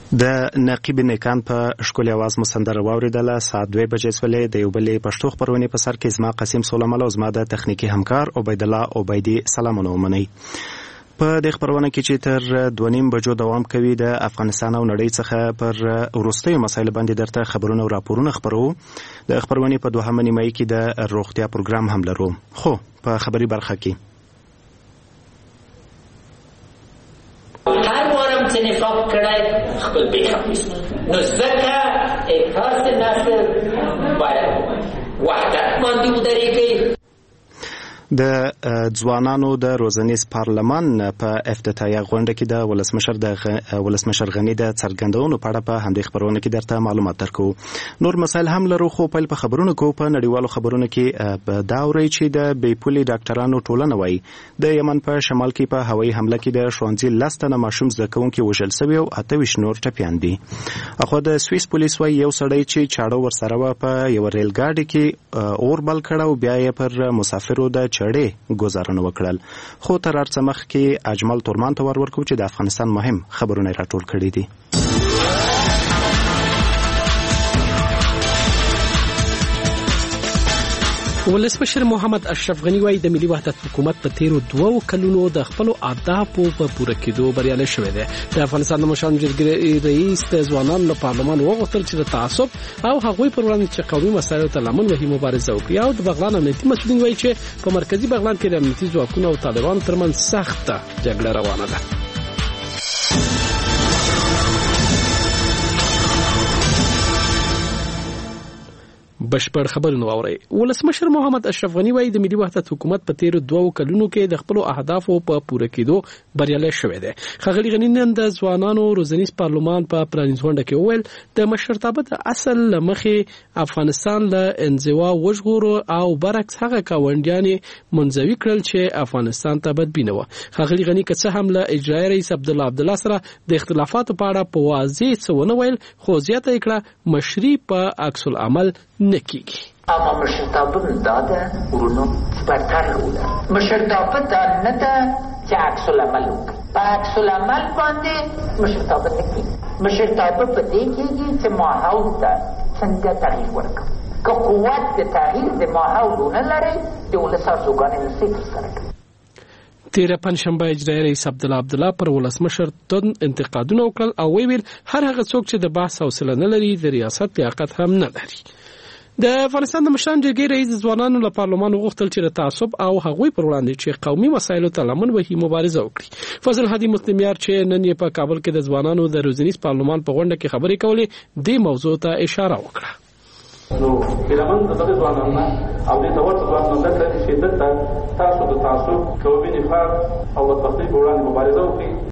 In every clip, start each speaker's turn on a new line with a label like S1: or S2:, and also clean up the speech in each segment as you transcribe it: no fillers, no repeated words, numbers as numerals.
S1: د نقیب نیکان په ښکلي اواز مو سندره واورېدله. ساعت 2 بجې شولې. د یو بلې پښتو خپرونې په سر کې زما قاسم سلیمان او زما د تخنیکي همکار عبیدالله عبیدي سلامونه ومنئ. په دې خپرونه کې چې تر 2:30 بجو دوام کوي د افغانستان او نړۍ څخه پر وروستیو مسایلو باندې درته خبرونه او راپورونه خپرو. د خپرونې په دوهمه نیمایي کې د روغتیا پروګرام هم لرو. خو په خبري برخه کې
S2: سے نفاق کړای خپل بیت حفیظ نو زکه احساس ناصر باید وحدت باندې ودرېږي.
S1: د ځوانانو د روزنیز پارلمان په افتتاحیه غونډه کې د ولسمشر غني د څرګندونو په اړه په همدې خبرونه کې درته معلومات درکو. نور مسایل هم لرو خو په خبرونو کې په نړیوالو خبرونو کې دا اوري چې د بیپولي ډاکټرانو ټولنه وایي د یمن په شمال کې په هوایي حمله کې د ښوونځي 10 تنه ماشوم زده کوونکي وژل شوي او 28 نور ټپیان دي. اخو د سویس پولیس وایي یو سړی چې چاړه ورسره و په یو ریل ګاډي کې اور بل کړ او بیا یې پر مسافرو د چړې گزارونه وکړل. خو تر هرڅه مخکې اجمل تورمان ته ورکو چې د افغانستان مهم خبرونه راټول کړي دي.
S3: ولسمشر محمد اشرف غنی وايي د ملي وحدت حکومت په تیرو 2 کلونو د خپل اهدافو په پوره کېدو بریالی شوی دی. د افغانستان د مشرانو جرګې رئیس د ځوانانو له پارلمان وغوښتل چې د تعصب او هغوی پر وړاندې چې قومي مسایلو ته لمن وهي مبارزه وکړي. او د بغلان امنیتي مسؤلین وايي چې په مرکزی بغلان کې د امنیتي ځواکونو او طالبانو ترمنځ سخته جګړه روانه ده. بشپړ خبرونه واوري. ولسمشر محمد اشرف غنی وايي د ملي وحدت حکومت په تیر 2 کلونو کې د خپل اهدافو په پوره کېدو بریالی شوی دی. خغلی غنی نن د ځوانانو روزنیز پارلمان په پرانیز غونډه کې وویل د مشرتابه د اصل لمخې افغانستان له انزوا وژغورو او برعکس هغه کاونډیان منځوي کړل چې افغانستان ته بدبینه و. خغلی غنی که څه هم له اجرایي رئیس عبدالله سره د اختلافاتو په اړه په واضح څه ونه ویل خو زیاته کړه مشري په عکس العمل نکیږي.
S2: اما مشرتابه داده ورونو برتر اوله مشرتابه دا نه ده چې عکس العمل وکړي. په عکس العمل باندې مشرتابه نکیږي. مشرتابه په دې کېږي چې ماحول ته څنګه تغییر ورکړي. که قوت د تغییر د ماحول ونه لري د ولس ارزوګانې نشي ترسره کوي.
S3: تیره پنځشنبه اجرایي رئیس عبدالله پر ولسمشر تند انتقادونه وکړل او ویل هر هغه څوک چې د بحث حوصله نه لري د ریاست لیاقت هم نه لري. د افغانستان د مشرانو جرګې رئیس ځوانانو له پارلمان وغوښتل چې د تعصب او هغوی پر وړاندې چې قومي مسایلو ته لمن وهي مبارزه وکړي. فضل هادي مسلم یار چې نن یې په کابل کې د ځوانانو د روزنیز پارلمان په غونډه کې خبرې کولې د موضوع ته اشاره وکړه.
S4: نو کلمن د دغه ځوانانو او د تورت ځوانانو د کړې شدت تاسو د تعصب قومي نفاق او بدبختۍ په وړاندې مبارزه وکړي.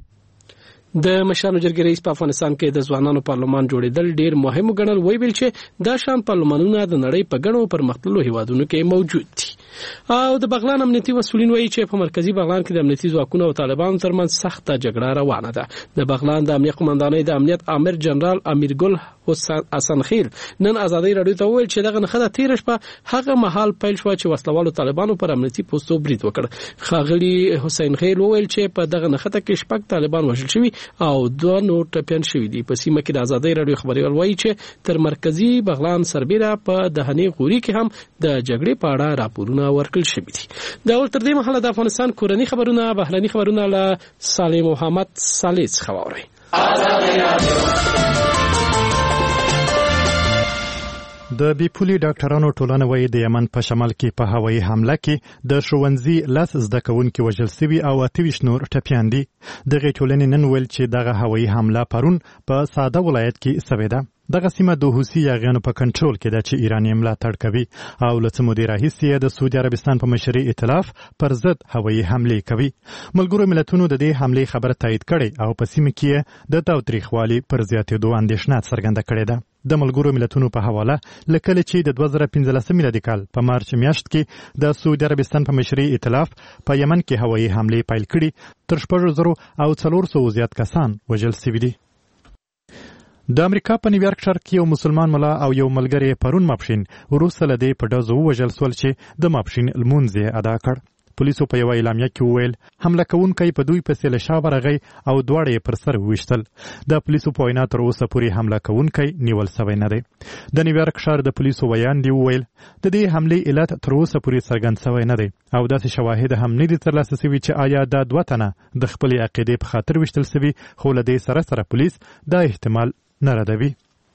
S3: د مشرانو جرګې رئیس په افغانستان کې د ځوانانو پارلمان جوړېدل ډیر مهم ګڼل. ویل چې دا شان پارلمانونه د نړۍ په ګڼو پرمختللو هیوادونو کې موجود دي. او د بغلان امنیتي مسؤلین وایي چې په مرکزی بغلان کې د امنیتي ځواکونو او طالبانو ترمنځ سخته جګړه روانه ده. د بغلان د امنیت قومندانۍ د امنیت امیر جنرال امیرګل حسن خیل نن ازادي رادیو ته ویل چې دغه نخښه تیر شپه هغه مهال پیل شو چې وسلوالو طالبانو پر امنیتي پوسټو برید وکړ. خاغلی حسین خیل ویل چې په دغه نخښه کې شپږ طالبان وژل شوي او 2 نور ټپیان شوي دي. په سیمه کې د ازادي رادیو خبريال وایي چې تر مرکزی بغلان سربېره په دهنی غوري کې هم د جګړې په اړه راپورونه ورکړل شوي دي. دا ول تر دې مهاله د افغانستان کورنی خبرونه بهرني خبرونه له صالح محمد صالح څخه واوري.
S5: د بیپولي ډاکټرانو ټولنه وایي د یمن په شمال کې په هوایي حمله کې د ښوونځي 10 زده کوونکي وژل شوي او 28 نور ټپیان دي. دغه ټولنې نن ویل چې دغه هوایي حمله پرون په ساده ولایت کې شوې ده. دغه سیمه د حوثي یاغیانو په کنټرول کې ده چې ایران یې ملاتړ کوي او له څه مودې راهیسې د سعودي عربستان په مشرۍ ائتلاف پر ضد هوایي حملې کوي. ملګرو ملتونو د دې حملې خبره تایید کړې او په سیمه کې د تاوتریخوالي پر زیاتېدو اندېښنه څرګنده کړې ده. د ملګرو ملتونو په حواله لکه چې د 2015 میلادي کال په مارچ میاشت کې د سعودي عربستان په مشرۍ ائتلاف په یمن کې هوایي حملې پیل کړي تر 4,400 زیات کسان وژل شوي دي. د امریکا په نیویارک ښار کې یو مسلمان ملا او یو ملګری پرون ماپښین وروسته له دې په ډزو ووژل شول چې د ماپښین لمونځ یې ادا کړ. پولیسو په یو اعلامیه کې وویل حمله کوونکی په دوی پسې له شا ورغی او دواړه یې پر سر وویشتل. د پولیسو په وینا تر اوسه پورې حمله کوونکی نیول سوی نه دی. د نیویارک ښار د پولیسو ویان دی وویل د دې حملې علت تر اوسه پورې څرګند سوی نه دی او داسې شواهد هم نه دي ترلاسه سوي چې آیا دا 2 تنه د خپلې عقیدې په خاطر ویشتل سوي، خو له دې سره پولیس دا احتمال نه ردوي.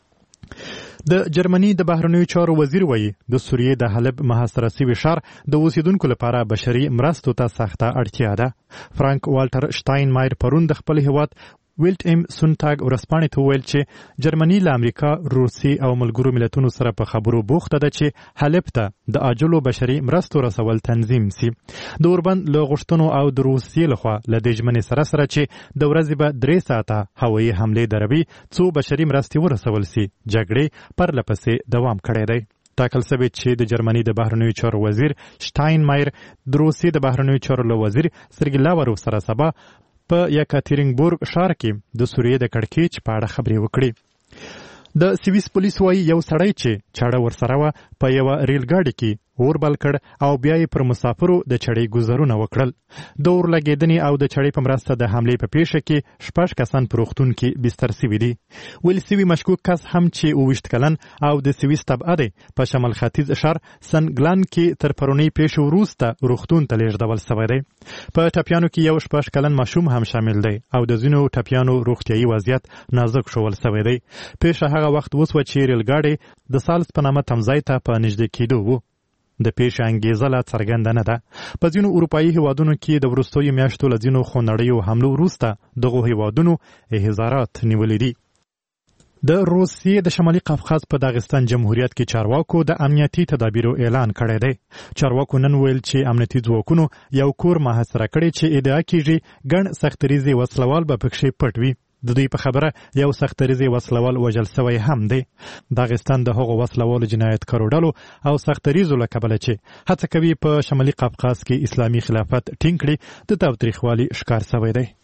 S5: د جرمني د بهرنیو چارو وزیر وایي د سوریې د حلب محاصره شوي ښار د اوسیدونکو لپاره بشري مرستو ته سخته اړتیا ده. فرانک والټر شټاینمایر پرون د خپل هیواد ویلټ ام سونټاګ ورځپاڼې ته وویل چې جرمني له امریکا، روسیې او ملګرو ملتونو سره په خبرو بوخته ده چې حلب ته د عاجلو بشري مرستو رسول تنظیم سي. د اوربند له غوښتنو او د روسیې لخوا له دې ژمنې سره چې د ورځې به 3 ساعته هوایي حملې دروي څو بشري مرستې ورسول سي، جګړې پرله پسې دوام کړی دی. ټاکل سوی چې د جرمني د بهرنیو چارو وزیر شټاینمایر د روسیې د بهرنیو چارو له وزیر سرګی لاوروف سره سبا په یکاترینبورګ ښار کې د سوریې د کړکېچ په اړه خبرې وکړي. د سویس پولیس وایي یو سړی چې چاړه ورسره وه په یوه ریل ګاډي کې اور بل کړ او بیا یې پر مسافرو د چړې ګذرونه وکړل. د اور لګېدنې او د چړې په مرسته د حملې په پیښه کې 6 کسان په روغتون کې بستر سوي دي. ویل سوي مشکوک کس هم چې 29 کلن او د سویس طبعه دی په شمال ختیځ ښار سنګلان کې تر پرونۍ پیښې وروسته روغتون ته لیږدول سوی دی. په ټپیانو کې یو 6 کلن ماشوم هم شامل دی او د ځینو ټپیانو روغتیایي وضعیت نازک شول سوی دی. پیښه هغه وخت وسوه چې ریل ګاډی د سالس په نامه تمځای ته په نږدې کېدو و. د پیښې انګیزه لا څرګنده نه ده. په ځینو اروپایي هیوادونو کې د وروستیو میاشتو له ځینو خونړیو حملو وروسته دغو هیوادونو احزارات نیولي دي. د روسیې د شمالي قفقاز په داغستان جمهوریت کې چارواکو د امنیتي تدابیرو اعلان کړی دی. چارواکو نن ویل چې امنیتي ځواکونو یو کور محاصره کړی چې ادعا کیږي ګڼ سختریزي وسلوال به پکښې پټ وي. د دوی په خبره یو سختریزي وسلوال وژل سوی هم دی. داغستان د هغو وسلوالو جنایتکارو ډلو او سختریزو له کبله چې هڅه کوي په شمالي قفقاز کې اسلامي خلافت ټینګ کړي د تاوتریخوالي ښکار سوی دی.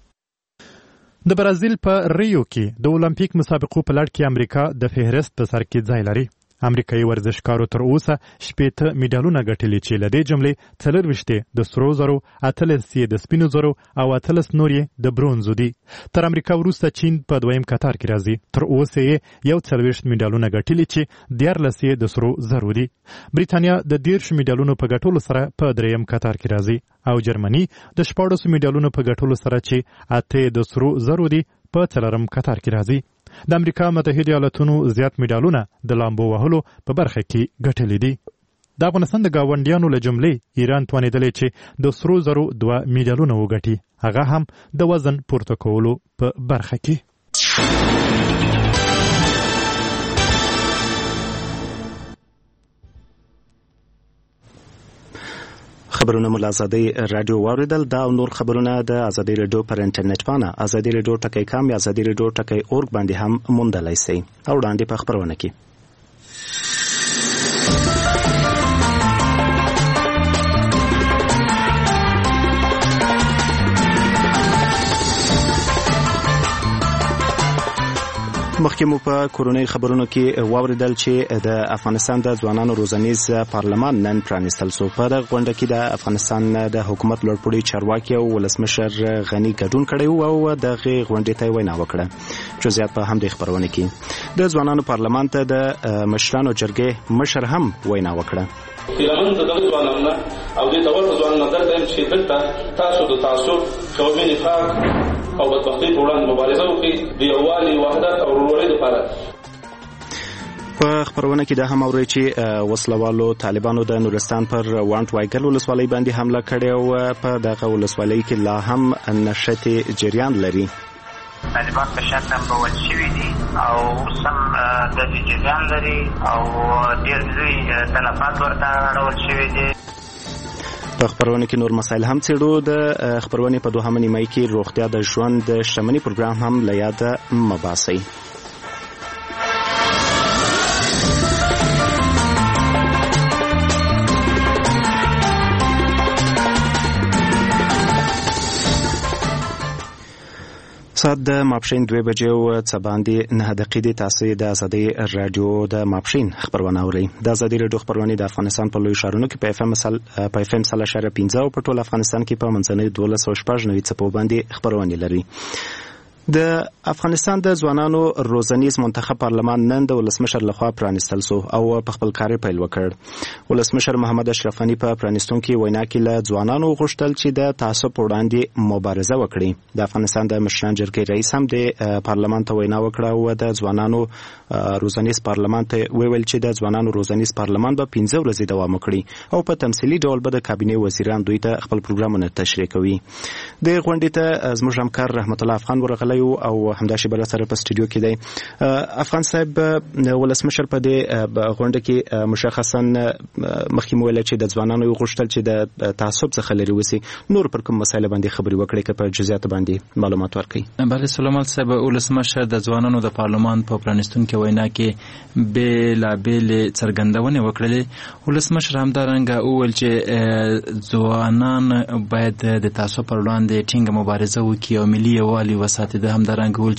S5: د برازیل په ریو کې د اولمپیک مسابقو په لړ کې امریکا د فهرست په سر کې ځای لري. امریکایي ورزشکارو تر اوسه 18 میډالونه ګټلي چې له دې جملې 4 د سرو زرو، 18 د سپینو زرو او 18 نور د برونزو دي. تر امریکا وروسته چین په دویم کتار کې راځي. تر اوسه یې 40 میډالونه ګټلي چې 14 د سرو زرو دي. بریتانیا د 10 میډالونو په ګټلو سره په دریم کتار کې راځي او جرمني د 14 میډالونو په ګټلو سره چې 8 د سرو زرو دي په 4م کتار کې راځي. د امریکا متحده ایالاتونو زیات میډالونه د لامبو وهلو په برخه کې ګټلي دي. د افغانستان د ګاونډیانو له جملې ایران توانېدلی چې د سرو زرو 2 میډالونه وګټي، هغه هم د وزن پورته کولو په برخه کې.
S1: خبرونه مو له ازادۍ راډیو واوریدل. دا او نور خبرونه د ازادۍ راډیو پر انټرنیټ باندې ازادۍ راډیو ټکی .com یا ازادۍ راډیو ټکی .org باندې هم موندلای شئ. او وړاندې په خبرونه کې مخکې مو په کورونی خبرونو کې واوریدل چې د افغانستان د ځوانانو روزنیز پارلمان نن پرانیستل شو. په دغه غونډه کې د افغانستان د حکومت لوړپوړي چارواکي او ولسمشر غني ګډون کړی او دغه غونډې ته وینا وکړه. جزئیات په همدې خبرونه کې د ځوانانو پارلمان ته د مشرانو جرګې مشر هم وینا وکړه.
S4: لمن د دغه ځوانانو او د تورو ځوانانو درته چې دلته تاسو د تعصب قومي نفاق او بدبختي په وړاندې مبارزه وکړي د یووالي، وحدت او ورورولۍ لپاره.
S1: په خبرونه کې دا هم اوري چې وسلوالو طالبانو د نورستان پر وانټ وایګل ولسوالۍ باندې حمله کړې او په دغه ولسوالۍ کې لا هم نشټې جریان لري.
S6: طالبان په شتم بول شوي دي او سم د جریان لري او ډېر لوی تلفات ورته اړول شوي دي.
S1: په خبرونه کې نور مسایل هم څېړو. د خبرونه په دوهمه نیمایي کې روغتیا د ژوند د شتمنۍ پروګرام هم له یاده مباسي. ساعت د ماپښین 2 بجې او څه باندې 9 دقیقې تاسو د ازادي رادیو د ماپښین خبرونه اورئ. د ازادي رادیو خبرونه د افغانستان په لوی ښارونو کې په اف ام 3.15 او په ټول افغانستان کې په منځنۍ 12.9 څپو باندې خبرونه لري. د افغانستان د ځوانانو روزنیز منتخب پارلمان نن د ولسمشر لخوا پرانستل سو او په خپل کار پیل وکړ. ولسمشر محمد اشرف غنی په پرانستون کې وینا کې له ځوانانو غوښتل چې د تعصب وړاندې مبارزه وکړي. د افغانستان د مشران جرګې رئیس هم د پارلمان ته وینا وکړه او د ځوانانو روزنیز پارلمان ته ویل چې د ځوانانو روزنیز پارلمان به 15 ورځې دوام وکړي او په تمثيلي ډول به د کابینه وزیران دوی ته خپل پروګرامونه تشریح کوي. د غونډې ته زموږ همکار رحمت الله افغان ورغلی او همداشي بل سره په سټوډیو کې دی. افغان صاحب ولسمشر په دې غونډه کې مشخصا مخکې ویل چې د ځوانانو غوښتل چې د تعصب څخه لري وسی نور پر کوم مسایل باندې خبري وکړي چې په جزئیات باندې معلومات ورکړي.
S7: بله سلامات صاحب ولسمشر د ځوانانو د پارلمان په پرانستون کې وینا کې بېلابېل څرګندونې وکړلې. ولسمشر همدارنګه وویل چې ځوانان باید د تعصب پر وړاندې ټینګه مبارزه وکړي او ملي یووالي وساتي. د همدارنګه وویل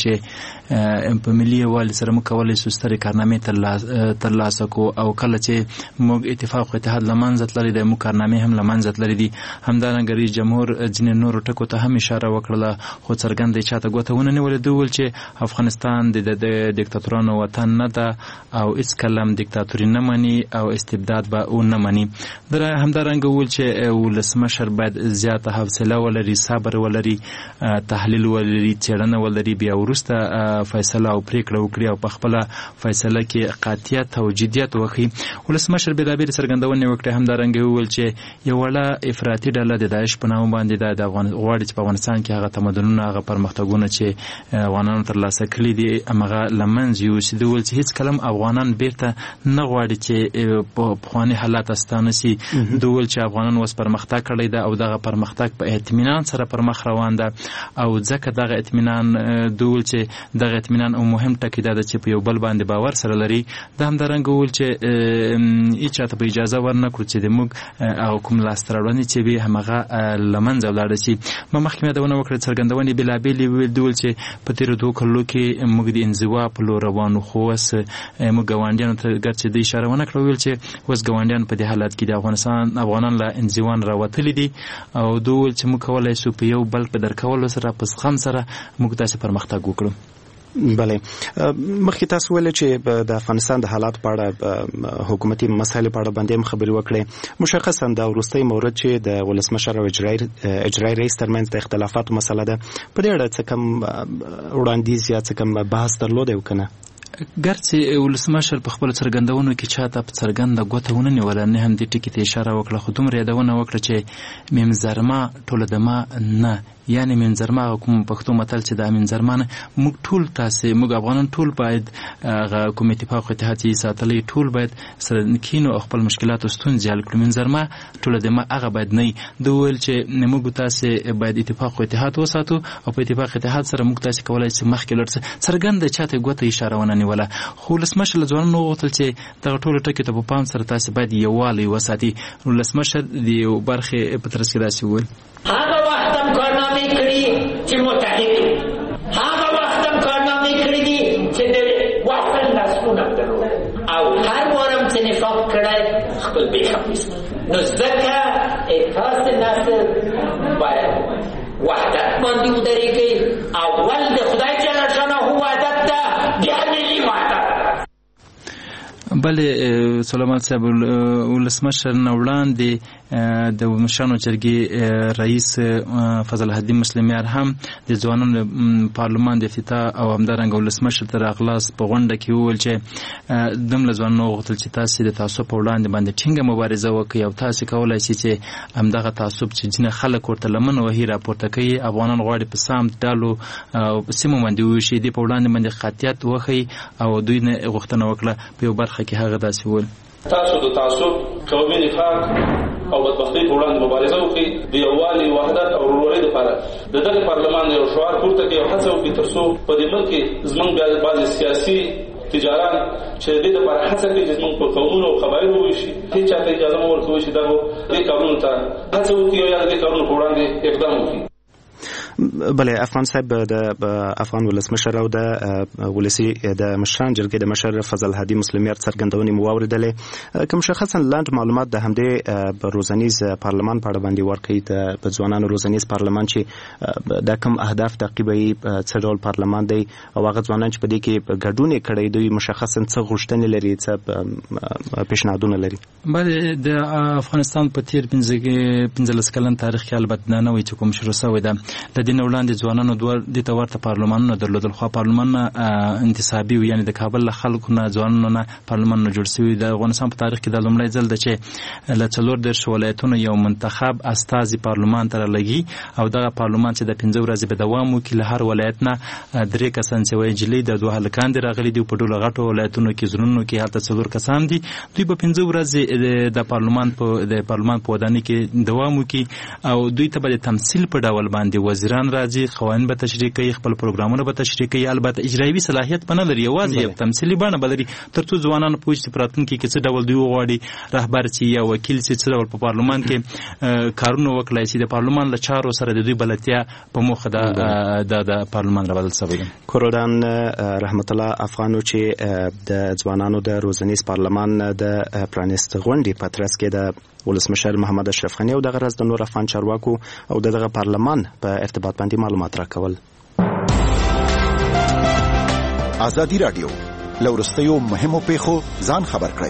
S7: چې په ملي یووالي سره موږ کولی شو سترې کارنامې ترلاسه کړو او کله چې موږ اتفاق او اتحاد له منځه تللي دی موږ کارنامې هم له منځه تللي دي. همدارنګه رئیس جمهور ځینې نورو ټکو ته هم اشاره وکړله خو څرګنده یې چاته ګوته ونه نیولې. دوی وویل چې افغانستان د دیکتاتورانو وطن نه ده او هېڅکله هم دیکتاتوري نه مني او استبداد به او نه مني. همدارنګه وویل چې ولسمشر باید زیاته حوصله ولري، صبر ولري، تحلیل ولري، څېړنه ولري، بیا وروسته فیصله او پریکړه وکړي او په خپله فیصله کې قاطعیت او جدیت وښيي. ولسمشر بېلابېلې څرګندونې وکړې. همدارنګه وویل چې یو وړه افراطي ډله د داعش په نامه باندې د غواړي چې په افغانستان کې هغه تمدنونه هغه پرمختګونه چې افغانانو ترلاسه کړي دي همغه له منځه یوسي. دوی وویل چې هېڅکله هم افغانان بیرته نه غواړي چې په پخواني حالات ستانه سي. دوی وویل چې افغانان اوس پرمختګ کړی ده او دغه پرمختګ په اطمینان سره پر مخ روان ده او ځکه دغه اطمینان دوی وویل چې دغه اطمینان او مهم ټکی دا ده چې په یو بل باندې باور سره لري. د همدارنګه وویل چې هېڅ چاته به اجازه ورنه کړو چې د موږ هغه کوم لاسته راوړنې چې وي همغه له منځه ولاړه شي. ما مخکې یادونه وکړه څرګندونې بېلابېلې وویل. دوی وویل چې په تېرو 2 کلونو کې موږ د انزوا په لور روان وو خو اوس موږ ګاونډیانو ته ګرچې د اشاره ونه کړه وویل چې اوس ګاونډیان په دې حالت کې د افغانان له انزوا راوتلي دي او دوی وویل چې موږ کولی شو په یو بل په درکولو سره په زغم سره موږ داسې پرمختګ وکړو.
S1: بله مخکې تاسو ویل چې د افغانستان د حالات په اړه حکومتي مسایل په اړه باندې هم خبرې وکړې. مشخصا د وروستي مورد چې د ولسمشر او اجرایي رئیس ترمنځ د اختلافاتو مسله ده په دې اړه څه کم وړاندیز یا څه کم بحث درلودی او کنه؟
S7: ګرچې ولسمشر په خپلو څرګندونو کې چاته په څرګنده ګوته ونه نیوله نه هم دې ټکي ته اشاره وکړه خو دومره یادونه وکړه چې مېمزرما ټوله دما نه یعنی منظرما کوم پښتو متل چې د منظرما موږ ټول تاسو موږ افغانان ټول باید کوم اتفاق او اتحاد ساتلی ټول باید سره کینو خپل مشکلات او ستونزې حل کړو. منظرما ټول د ما هغه باید نه دوی چې موږ تاسو باید اتفاق او اتحاد وساتو او په اتفاق اتحاد سره موږ تاسو کولای شئ مخکې لړ څرګنده چاته ګوته اشاره ونه نیوله. خو لسمشر ځوانانو غوښتل چې دغه ټول ټکي ته په پام سره تاسو باید یووالی وساتي. لسمشر د برخه په ترڅ کې داسې وویل
S2: هغه وخت هم کارنامې کړي چې متحد هغه وخت هم کارنامې کړي دي چې د وطن لاسونه درلود او هر وارم چې نفاق کړی خپل بیخبري نو ځکه اساس نسل باید وحدت باندې ودرېږي. اول د خدای جل شانه وحدت ده بیا ملي وحدت.
S7: بله سلامات صاحب ولسمشر نه وړاندې د مشرانو جرګې رئیس فضل الدین مسلمیار هم د ځوانانو پارلمان د افتتاح او همدارنګه ولسمشر تر اخلاص په غونډه کې وویل چې دم له ځوانانو غوښتل چې تاسو د تعصب په وړاندې باندې ټینګه مبارزه وکړئ او تاسو کولای شئ چې همدغه تعصب چې ځینې خلک ورته لمن وهي راپورته کوي افغانان غواړي په سام ډالو او په سیمو باندې وشي دې په وړاندې باندې قاطعیت وښیي او دوی نه غوښتنه وکړه په یو برخه کې هغه داسې وویل
S4: تاسو د تعصب قومي نفاق او بدبختۍ په وړاندې مبارزه وکړئ د یووالي وحدت او ورورولۍ لپاره د دغه پارلمان یو شعار پورته کړئ او هڅه وکړئ تر څو په دې ملک کې زموږ بعضې سیاسي تجاران چې د دې لپاره هڅه کوي چې زموږ په قومونو او قبایلو وویشي هېڅ چاته اجازه مه ورکوئ چې دغه دې کارونو ته هڅه وکړي او یا د دې کارونو په وړاندې اقدام وکړي.
S1: بله افغان صاحب د افغان ولسمشر او د ولسی د مشران جرګې د مشر فضل هادي مسلمیت څرګندونې مو واوریدلې کوم شخصا لاند معلومات د همدې روزنیز پارلمان په اړه باندې ورکړي د ځوانانو روزنیز پارلمان چې د کوم اهداف تعقیبوي څه ډول پارلمان دی او هغه ځوانان چې په دې کې ګډون کړي دوی مشخصا څه غوښتنې لري څه پیشنهادونه لري.
S7: بله د افغانستان په تیر 15 کلن تاریخ کې البته نه وي چې کوم شروع شوی ده. د دین وړاندې ځوانانو د تورته پارلمانونه درلودل خو پارلمان انتصابي یعنی د کابل له خلکو نه ځوانانو نه پارلمان جوړ شوی. د افغانستان په تاریخ کې د لومړی ځل د چې له 14 ولایتونو یو منتخب استازي پارلمان ته لګي او دغه پارلمان چې د 15 ورځې به دوام وکړي له هر ولایت نه 3 کسان چې وایي جلی د دوه هلکان دي راغلي دي په ډول غټو ولایتونو کې زرونو کې هلته 4 کسان دي دوی په 15 ورځې د پارلمان په ودانۍ کې دوام وکړي او دوی ته به تمثيل په ډول باندې وزیران راځي قوانین به تشریح کوي خپل پروګرامونه به تشریح کوي البته اجرایي صلاحیت په نه لري یوازې یو تمثيلي بڼه بلري ترڅو ځوانان پوه شي پراتونکو کې څه ډول دوی غواړي رهبر چې یا وکیل چې څه ډول په پارلمان کې کارونه وکړي چې د پارلمان له چارو سره د دوی بلدتیا په موخه د پارلمان را بدل شوی.
S1: کورودان رحمت الله افغانو چې د ځوانانو د روزنیز پارلمان د پرانیست غونډې په ترڅ کې د ولسمشر محمد اشرف غنی او دغه راز د نور افغان چارواکو او دغه پارلمان په ارتباط باندې معلومات راکول.
S8: ازادي رادیو لورستیو مهمو پیښو ځان خبر کړئ.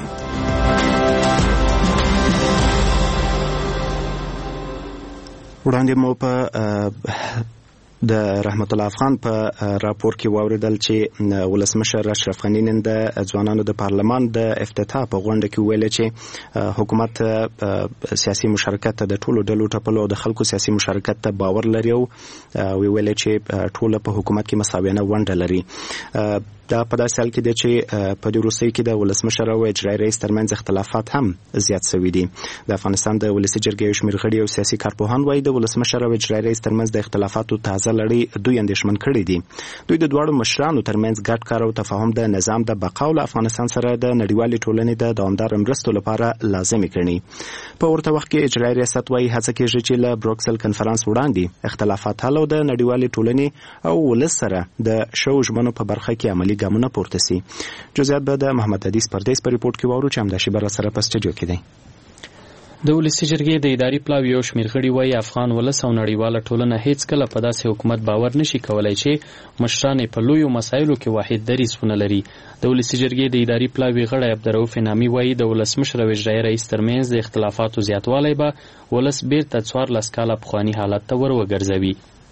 S1: وړاندې مو په د رحمت الله افغان په راپور کې واوریدل چې ولسمشر اشرف غنی نن د ځوانانو د پارلمان د افتتاح په غونډه کې ویل چې حکومت سیاسي مشارکت د ټولو ډلو ټاپلو او د خلکو سیاسي مشارکت ته باور لري او ویل چې ټول په حکومت کې مساویانه ونډه لري. دا په داسې حال کې دی چې په دې وروستیو کې د ولسمشر او اجرایي رئیس ترمنځ اختلافات هم زیات شوي دي. د افغانستان د ولسي جرګې یو شمېر غړي او سیاسي کارپوهان وایي د ولسمشر او اجرایي رئیس ترمنځ د اختلافاتو تازه لړۍ دوی اندېښمن کړي دي. دوی د دواړو مشرانو ترمنځ ګډ کار او تفاهم د نظام د بقا او افغانستان سره د نړیوالې ټولنې د دوامدار مرستو لپاره لازمي ګڼي. په ورته وخت کې اجرایي ریاست وایي هڅه کېږي چې له بروکسل کنفرانس وړاندې اختلافات حل او د نړیوالې ټولنې او ولس سره د شو ژمنو په برخه کې عملي ګامونه پورته سي. جزئیات به د محمد حدیث پردیس په ریپورت کې واورو چې همداشي بر سره په سټډیو کې دی.
S9: د ولسي جرګې د اداري پلاوي یو شمېر غړي وایي افغان ولس او نړیواله ټولنه هیڅ کله په داسې حکومت باور نشي کولای چې مشران په لویو مسایلو کې واحد دریځ ونه لري. د ولسي جرګې د اداري پلاوي غړی عبدالرؤف نامي وایي د ولسمشر او اجرایي رئیس ترمنځ د اختلافاتو زیاتوالی به ولس بیرته 14 کاله پخواني حالت ته وروګرځوي.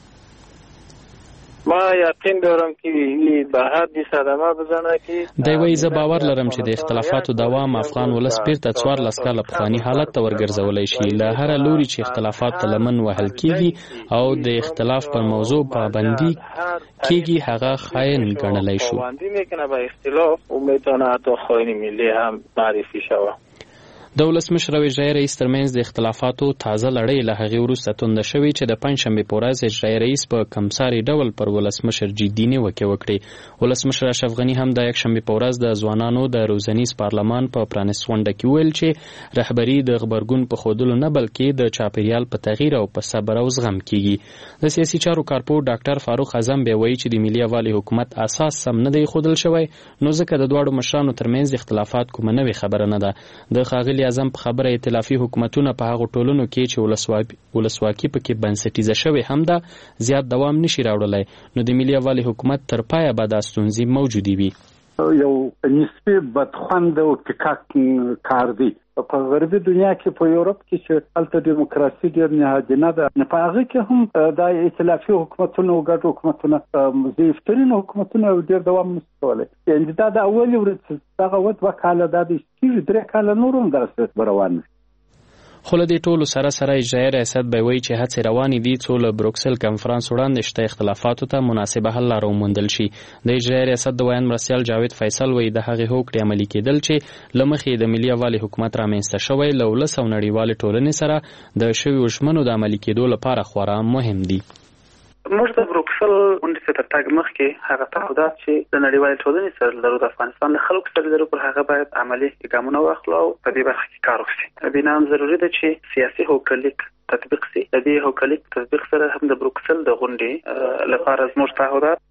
S10: ما یقین دارم که به حد صدمه بزنه که
S9: دی وایي زه باور لرم چې د اختلافاتو دوام افغان ولس بیرته 14 کاله پخواني حالت ته ورګرځولی شي. له هره لوري چې اختلافات ته لمن وهل کیږي او د اختلاف پر موضوع پابندي کیږي هغه خاین ګڼلی شو.
S10: پابندی میکنه به اختلاف و میتونه حتی خاین ملی هم معرفي شوه.
S9: د ولسمشر او اجرایي رئیس ترمنځ د اختلافاتو تازه لړۍ له هغې وروسته تونده شوې چې د پنجشنبې په ورځ اجرایي رئیس په کمساري ډول پر ولسمشر جدي نیوکې وکړې. ولسمشر اشرف غني هم د یکشنبې په ورځ د ځوانانو د روزنیز پارلمان په پرانیست غونډه کې ویل چې رهبري د غبرګون په ښودلو نه بلکې د چاپیریال په تغییر او په صبر او زغم کیږي. د سیاسي چارو کارپور ډاکټر فاروق اعظم بیا وایي چې د ملي یووالي حکومت اساس سم نه دی ښودل شوی نو ځکه د دواړو مشرانو ترمنځ اختلافات کومه نوې خبره نه ده. د ښاغلي اعظم په خبره ائتلافي حکومتونه په هغو ټولنو کې چې ولسواکي پکې بنسټیزه شوې هم ده زیات دوام نشي راوړلی نو د ملي یووالي حکومت تر پایه به دا ستونزې موجودې وي.
S11: یو نسبي بدخوند او ټیکاک کار دی. په غربي دنیا کې په یورپ کې چې هلته دیموکراسي ډېر نهادینه ده په هغه کې هم د ائتلافي حکومتونو او ګډ حکومتونه ضعیفترین حکومتونه ډېر دوام نشي کولی. یعنې دا د اولې ورځې دغه 2 کاله دا د 3 کاله نور هم داسې روان وي.
S9: خو له دې ټولو سره اجرایي ریاست به وایي چې هڅې روانې دي څو له بروکسل کنفرانس وړاندې شته اختلافاتو ته مناسبه حل لاره وموندل شي. د اجرایي ریاست د ویاند مرستیال جاوید فیصل وایي د هغې هوکړې عملي کېدل چې له مخې د ملي یووالي حکومت رامنځته شوی له ولس او نړیوالې ټولنې سره د شویو ژمنو د عملي کېدو لپاره خورا مهم دي.
S12: موږ د بروکسل غونډې ته تر تګ مخکې هغه تعهدات چې د نړیوالې ټولنې سره لرو د افغانستان له خلکو سره لرو پر هغه باید عملي ګامونه واخلو او په دې برخه کې کار وکړو. بنا هم ضروري ده چې سیاسي هوکړلیک تطبیق شي. د دې هوکړلیک تطبیق سره هم د بروکسل د غونډې لپاره زموږ تعهدات.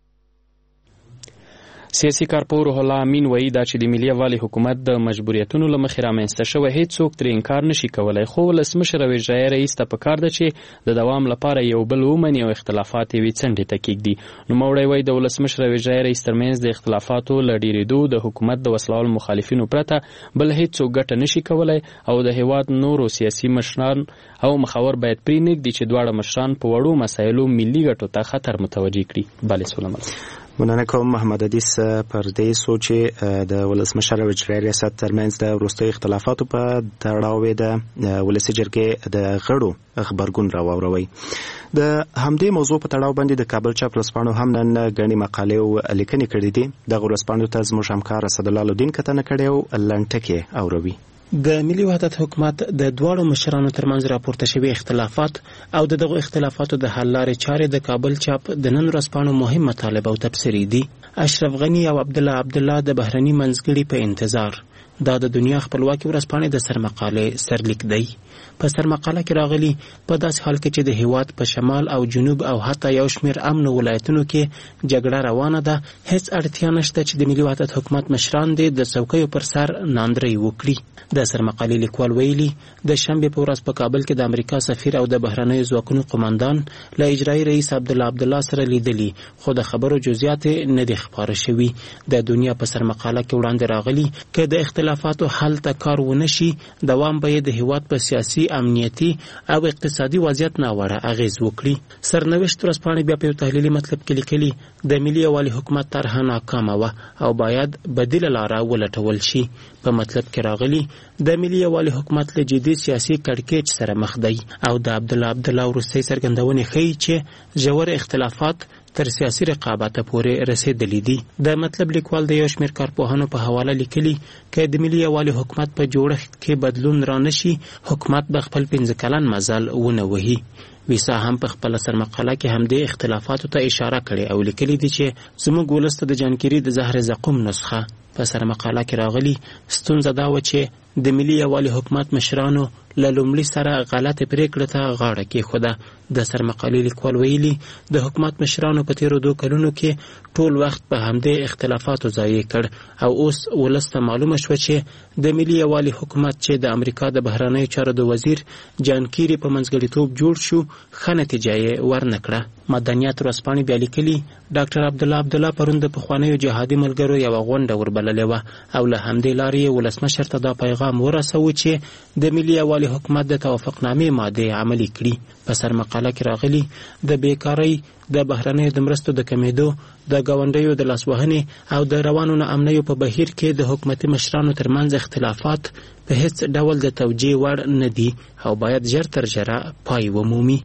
S9: سیاسي کارپور روح الله امین وایي دا چې د ملي یووالي حکومت د مجبوریتونو له مخې رامنځته شوی هیڅوک ترې انکار نشي کولی، خو ولسمشر او اجرایي رئیس ته پکار ده چې د دوام لپاره یو بل ومني او اختلافات یې څنډې ته کېږدي. نوموړی وایي د ولسمشر او اجرایي رئیس ترمنځ د اختلافاتو له ډېرېدو د حکومت د وسلوالو مخالفینو پرته بل هیڅوک ګټه نشي کولی او د هېواد نورو سیاسي مشران او مخاور باید پرېنږدي چې دواړه مشران په وړو مسایلو ملي ګټو ته خطر متوجه کړي. بله سوله
S1: مننه کوم محمد عدیس پر دې سوچ د ولسمشر او اجرایي ریاست ترمنځ د وروستیو اختلافاتو په تړاو د ولسي جرګې د غړو خبرګون راووروي. د همدې موضوع په تړاو باندې د کابل چاپ ورځپاڼو هم نن غني مقالې او لیکنې کړې دي. د ورځپاڼو ته زموږ همکار اسدالله الدین کتنه کړې او لنټکې اوروي.
S13: د ملي وحدت حکومت د دواړو مشرانو ترمنځ راپورته شوی اختلافات او دغه اختلافاتو د حل لارې چارې د کابل چاپ د نن ورځپاڼو مهم مطالب او تبصرې دي. اشرف غنی او عبدالله د بهرني منځګړي په انتظار دا د دنیا خپلواکي ورځپاڼې د سرمقالې سرلیک دی. په سرمقاله کې راغلي په داسې حال کې چې د هیواد په شمال او جنوب او حتی یو شمېر امن ولایتونو کې جګړه روانه ده، هیڅ اړتیا نشته چې د ملي وحدت حکومت مشران دې د څوکیو پر سر ناندرۍ وکړي. د سرمقالې لیکوال ویلي د شنبې په ورځ په کابل کې د امریکا سفیر او د بهرنیو ځواکونو قوماندان له اجرایي رئیس عبدالله سره لیدلي، خو د خبرو جزئیات نه دي خپاره شوي. د دنیا په سرمقاله کې وړاندې راغلي که د اختلافاتو حل ته کار ونه شي، دوام به یې د هیواد په سیاسي، امنیتي او اقتصادي وضعیت ناوړه اغیز وکړي. سرنوشت ورځپاڼې بیا په یو تحلیلي مطلب کې لیکلي د ملي یووالي حکومت طرحه ناکامه وه او باید بدیله لاره ولټول شي. په مطلب کې راغلي د ملي یووالي حکومت له جدي سیاسي کړکېچ سره مخ دی او د عبدالله وروستۍ څرګندونې ښیي چې ژور اختلافات تر سیاسي رقابت پورې رسیدلی دي. د مطلب لیکوال د یو شمېر کارپوهانو په حواله لیکلي که د ملي یووالي حکومت په جوړښت کې بدلون رانشي، حکومت به خپل 15 کلن مزل ونه وهي. ویسا هم په خپل سرمقاله کې همدې اختلافاتو ته اشاره کړې او لیکلي دي چې زموږ ولس ته د جانکيري د زهر زقوم نسخه. په سرمقاله کې راغلي ستونزه دا و چې د ملي یووالي حکومت مشرانو له لومړي سره غلطه پریکړه ته غاړه کېښوده. د سرمقالې لیکوال ویلي د حکومت مشرانو په تیرو 2 کلونو کې ټول وخت په همدې اختلافاتو ضایع کړ او اوس ولس ته معلومه شوه چې د ملي یووالي حکومت چې د امریکا د بهرنیو چارو د وزیر جان کیری په منځګړیتوب جوړ شو، ښه نتیجه یې ورنکړه. مدنیات ورځپاڼې بیا لیکلي ډاکټر عبدالله پرون د پخوانیو جهادي ملګرو یوه غونډه وربللې وه او له همدې لارې یې ولسمشر ته دا پیغام ورسوه چې د ملي یووالي حکومت د توافقنامې مادې عملي کړي. په سرمقاله کې راغلي د بیکارۍ، د بهرنیو د مرستو د کمیدو، د ګاونډیو د لاسوهنې او د روانو ناامنیو په بهیر کې د حکومتي مشرانو ترمنځ اختلافات په هیڅ ډول د توجیه وړ نه دي او باید ژر تر ژره پای ومومي.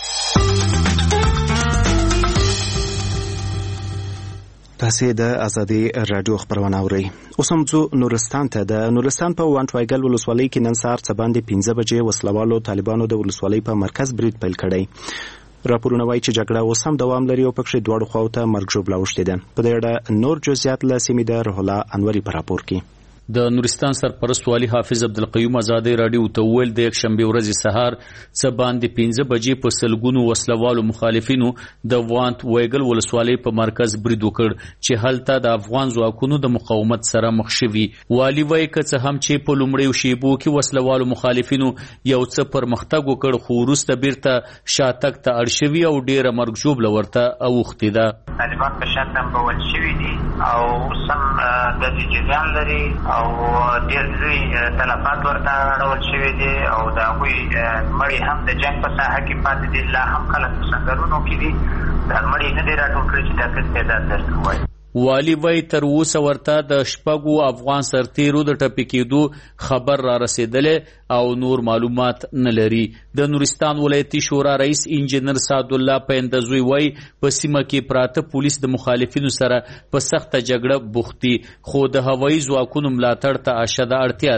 S1: تاسو د ازادي رادیو خبرونه اورئ. اوس هم ځو نورستان ته. د نورستان په وانټوایګل ولسوالۍ کې نن سهار څه باندې 15 بجې وسلوالو طالبانو د ولسوالۍ په مرکز برید پیل کړی. راپورونه وایي چې جګړه اوس هم دوام لري او پکې دواړو خواو ته مرګ ژوبله اوښتې ده. په دې اړه نور جزئیات له سیمې د روح الله انوري په راپور کې.
S14: د نورستان سرپرست والي حافظ عبدالقیوم ازادي رادیو ته ویل د یکشنبه ورځې سهار څه باندې 15 بجې په سلګونو وسلوالو مخالفینو د وانت ویګل ولسوالۍ په مرکز برید وکړ چې هلته د افغان ځواکونو د مقاومت سره مخ شوي. والي وایي که څه هم چې په لومړیو شیبو کې وسلوالو مخالفینو یو څه پرمختګ وکړ، خو وروسته بیرته شاتګ ته اړ شوي او ډیره مرګ ژوبله ورته اوښتې ده.
S6: طالبان په شا تمبول شوي دي او سم د جریان لري او ډېر لوی تلفات ورته اړول شوي دي او د هغوی مړي هم د جنګ په ساحه کې پاتې دي. لا هم خلک په سنګرونو کې دي، دا مړي نه دي راټول کړي چې دا تعداد درته ووایي.
S14: والی وای تر اوسه ورته د شپږو افغان سرتیرو د ټپي کېدو خبر را رسېدلی او نور معلومات نه لري. د نورستان ولایتي شورا رئیس انجینر سعد الله پیندزوی وای په سیمه کې پراته پولیس د مخالفینو سره په سخته جګړه بوختي، خو د هوایي ځواکونو ملاتړ ته اشده اړتیا ده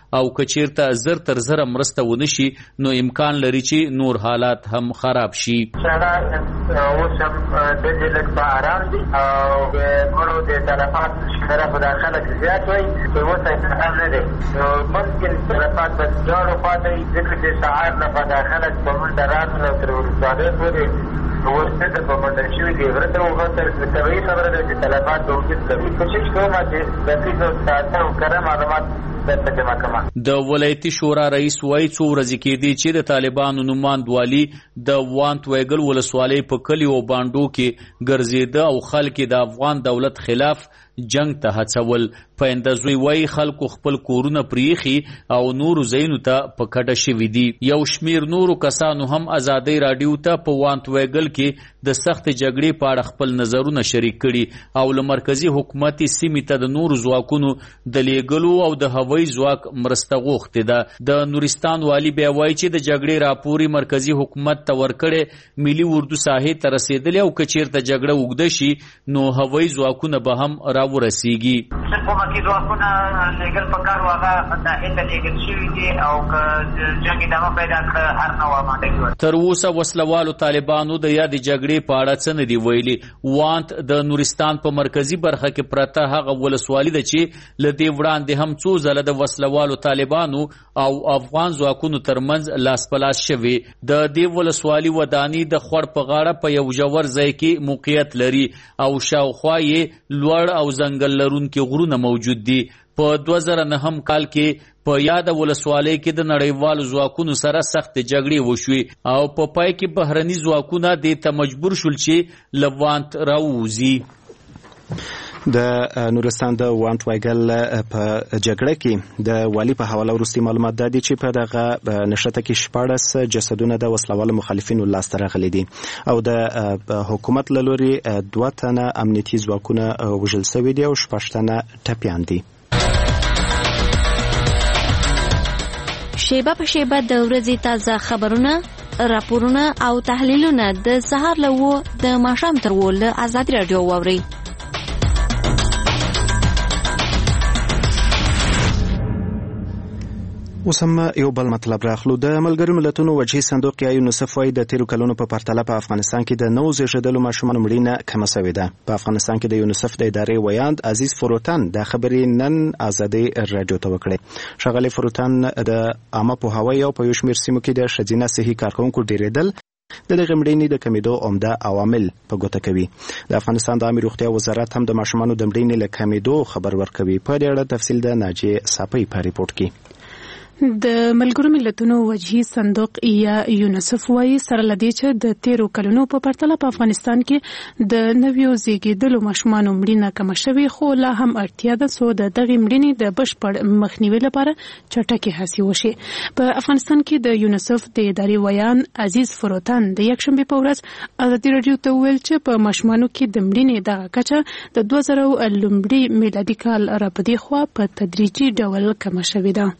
S14: او کچیرته زر تر زر مرسته ونشي نو امکان لري چې نور حالات هم خراب شي.
S6: اوس هم د دې لږ په آرام دي او د مړو د تلفات شمېره په داخله کې زیات وي چې اوس هم نه دی نو ممکن تلفات به دواړو خواته وي ځکه چې سهار نه په داخله کې په منډه راتلل او تر ولسوالۍ پورې ورسته په منډه شوي دي غره ته وغوتل طبیعي خبره ده چې تلفات به وجود لري. کوشش کوم چې دقیق او تازه او کره معلومات
S14: د ولایتي شورا رئیس وایي څو ورځې کېدي چې د طالبانو نمایندوالي د وانت ویګل ولسوالۍ په کلیو او بانډو کې ګرځېده او خلک د افغان دولت خلاف جنگ ته هڅول. پاینده زوی وایي خلکو خپل کورونه پریخي او نورو ځایونو ته په کډه شوي دي. یو شمیر نورو کسانو هم ازادۍ راډیو ته په وانت ویګل کې د سخت جګړې په اړه خپل نظرونه شریک کړي او له مرکزي حکومتي سیمې ته د نورو ځواکونو د لیږلو او د هوایي ځواک مرسته غوښتې ده. د نورستان والي بیا وایي چې د جګړې راپورې مرکزي حکومت ته ورکړې ملي اردو ساحې ته رسېدلې او که چیرته جګړه اوږده شي نو هوایي ځواکونه به هم راورسیږي.
S6: حکومتي ځواکونه لیږل پکار و هغه ساحې ته لیږل شوي دي او که جنګ ادامه پیدا کړه هر نوع اماده کړي.
S14: تر اوسه وسلوالو طالبانو د یادې جګړې په اړه څه نه دي ویلي. وانت د نورستان په مرکزي برخه کې پرته هغه ولسوالي ده چې له دې وړاندې هم څو ځله د وسلوالو طالبانو او افغان ځواکونو ترمنځ لاس په لاس شوي. د دې ولسوالي وداني د خوړ په غاړه په یو ژور ځای کې موقعیت لري او شاوخوا یې لوړ او ځنګل لرونکي غرونه موجود دي. په 2009 کال کې په یاد ولسوالۍ کې د نړیوالو ځواکونو سره سخت جګړې وشوي او په پای کې بهرني ځواکونه دې ته مجبور شول چې له وانت راووځي.
S1: د نورستان د وانت وایګل په جګړه کې د والی په حواله وروستي معلومات دادي چې په دغه نښته کې 14 جسدونه د وسلوالو مخالفینو لاسته راغلي دي او د حکومت له لوري 2 تنه امنیتي ځواکونه وژل شوي دي او 6 تنه ټپیان دي.
S15: شیبه په شیبه د ورځې تازه خبرونه، راپورونه او تحلیلونه د سهار له 9 د ماښام تر 10 له آزادي رادیو واورئ.
S1: اوس هم یو بل مطلب راخلو. د ملګرو ملتونو وجهي صندوق یا یونیسف وايي د تیرو کلونو په پرتله په افغانستان کې د نوو زیږیدلو ماشومانو مړینه کمه شوې ده. په افغانستان کې د یونیسف د ادارې ویاند عزیز فروتن د خبرې نن ازادي رادیو ته وکړې. ښاغلی فروتن د عامه پوهاوي او په یو شمېر سیمو کې د ښځینه صحي کارکوونکو ډېرېدل د دغه مړینې د کمیدو عمده عوامل په ګوته کوي. د افغانستان د عامه روغتیا وزارت هم د ماشومانو د مړینې له کمیدو خبر ورکوي. په دې اړه تفصیل د ناجیه صافی په ریپورت کې.
S16: د ملګرو ملتونو وجهي صندوق یا یونیسف وايي سره لدی چې د 13 کلونو په پرتله په افغانستان کې د نویو زیږیدلو ماشومانو مړینه کم شوې، خو لا هم اړتیا ده څو د دغه مړینې د بشپړ مخنیوي لپاره چټکې هڅې وشي. په افغانستان کې د یونیسف د ادارې ویان عزیز فروتن د یکشنبه په ورځ ازادي رادیو ته ویل چې په ماشومانو کې د مړینې دغه کچه د 2000 لومړي میلادي کال راپدې خوا په تدریجي ډول کم شوې ده.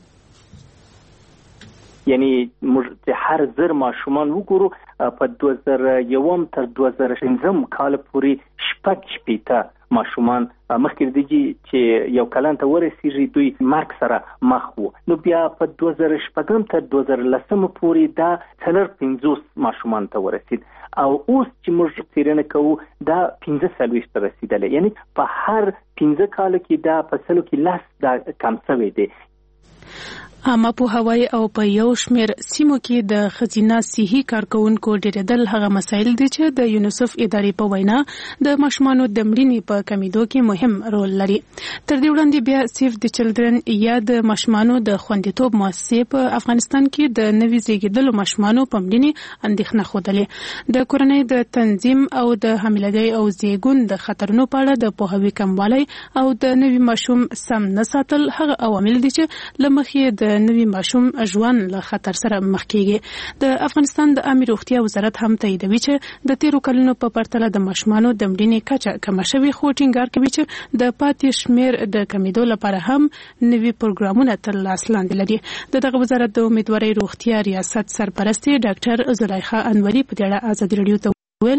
S17: یعنی موږ چې هر زر ماشومان وګورو په 2001 تر 2005 کال پورې شپږ ماشومان مخکې د دې چې یو کلن ته ورسیږي دوی مرګ سره مخ وو. نو بیا په 2005 تر 2010 پورې دا 350 ماشومان ته ورسید او اوس چې موږ څېړنه کوو دا 15 ته رسیدلی. یعنی په هر 15 کال کې دا په سلو کې لاس دا کم شوی دی.
S16: عامه پوهاوی او په یو شمېر سیمو کې د ښځینه صحي کارکوونکو ډېرېدل هغه مسایل دي چې د یونیسف ادارې په وینا د ماشومانو د مړینې په کمیدو کې مهم رول لري. تر دې وړاندې بیا سیف د چلډرن یا د ماشومانو د خوندیتوب مؤسسې په افغانستان کې د نوي زیږیدلو ماشومانو په مړینې اندېښنه ښودلې. د کورنۍ د تنظیم او د حاملګۍ او زیږون د خطرونو په اړه د پوهاوي کموالی او د نوي ماشوم سم نه ساتل هغه عوامل دي چې له مخې د نوي ماشوم ژوند له خطر سره مخ کیږي. د افغانستان د عامه روغتیا وزارت هم تاییدوي چې د 13 کلونو په پرتله د ماشومانو د مړینې کچه کم شوې، خو ټینګار کوي چې د پاتې شمیر د کمیدو لپاره هم نوي پروګرامونه تر لاس لاندې لري. دغه وزارت د امیدوارۍ روغتیا ریاست سرپرست ډاکټر زلیخا انوري په دې اړه ازادي رادیو ته ویل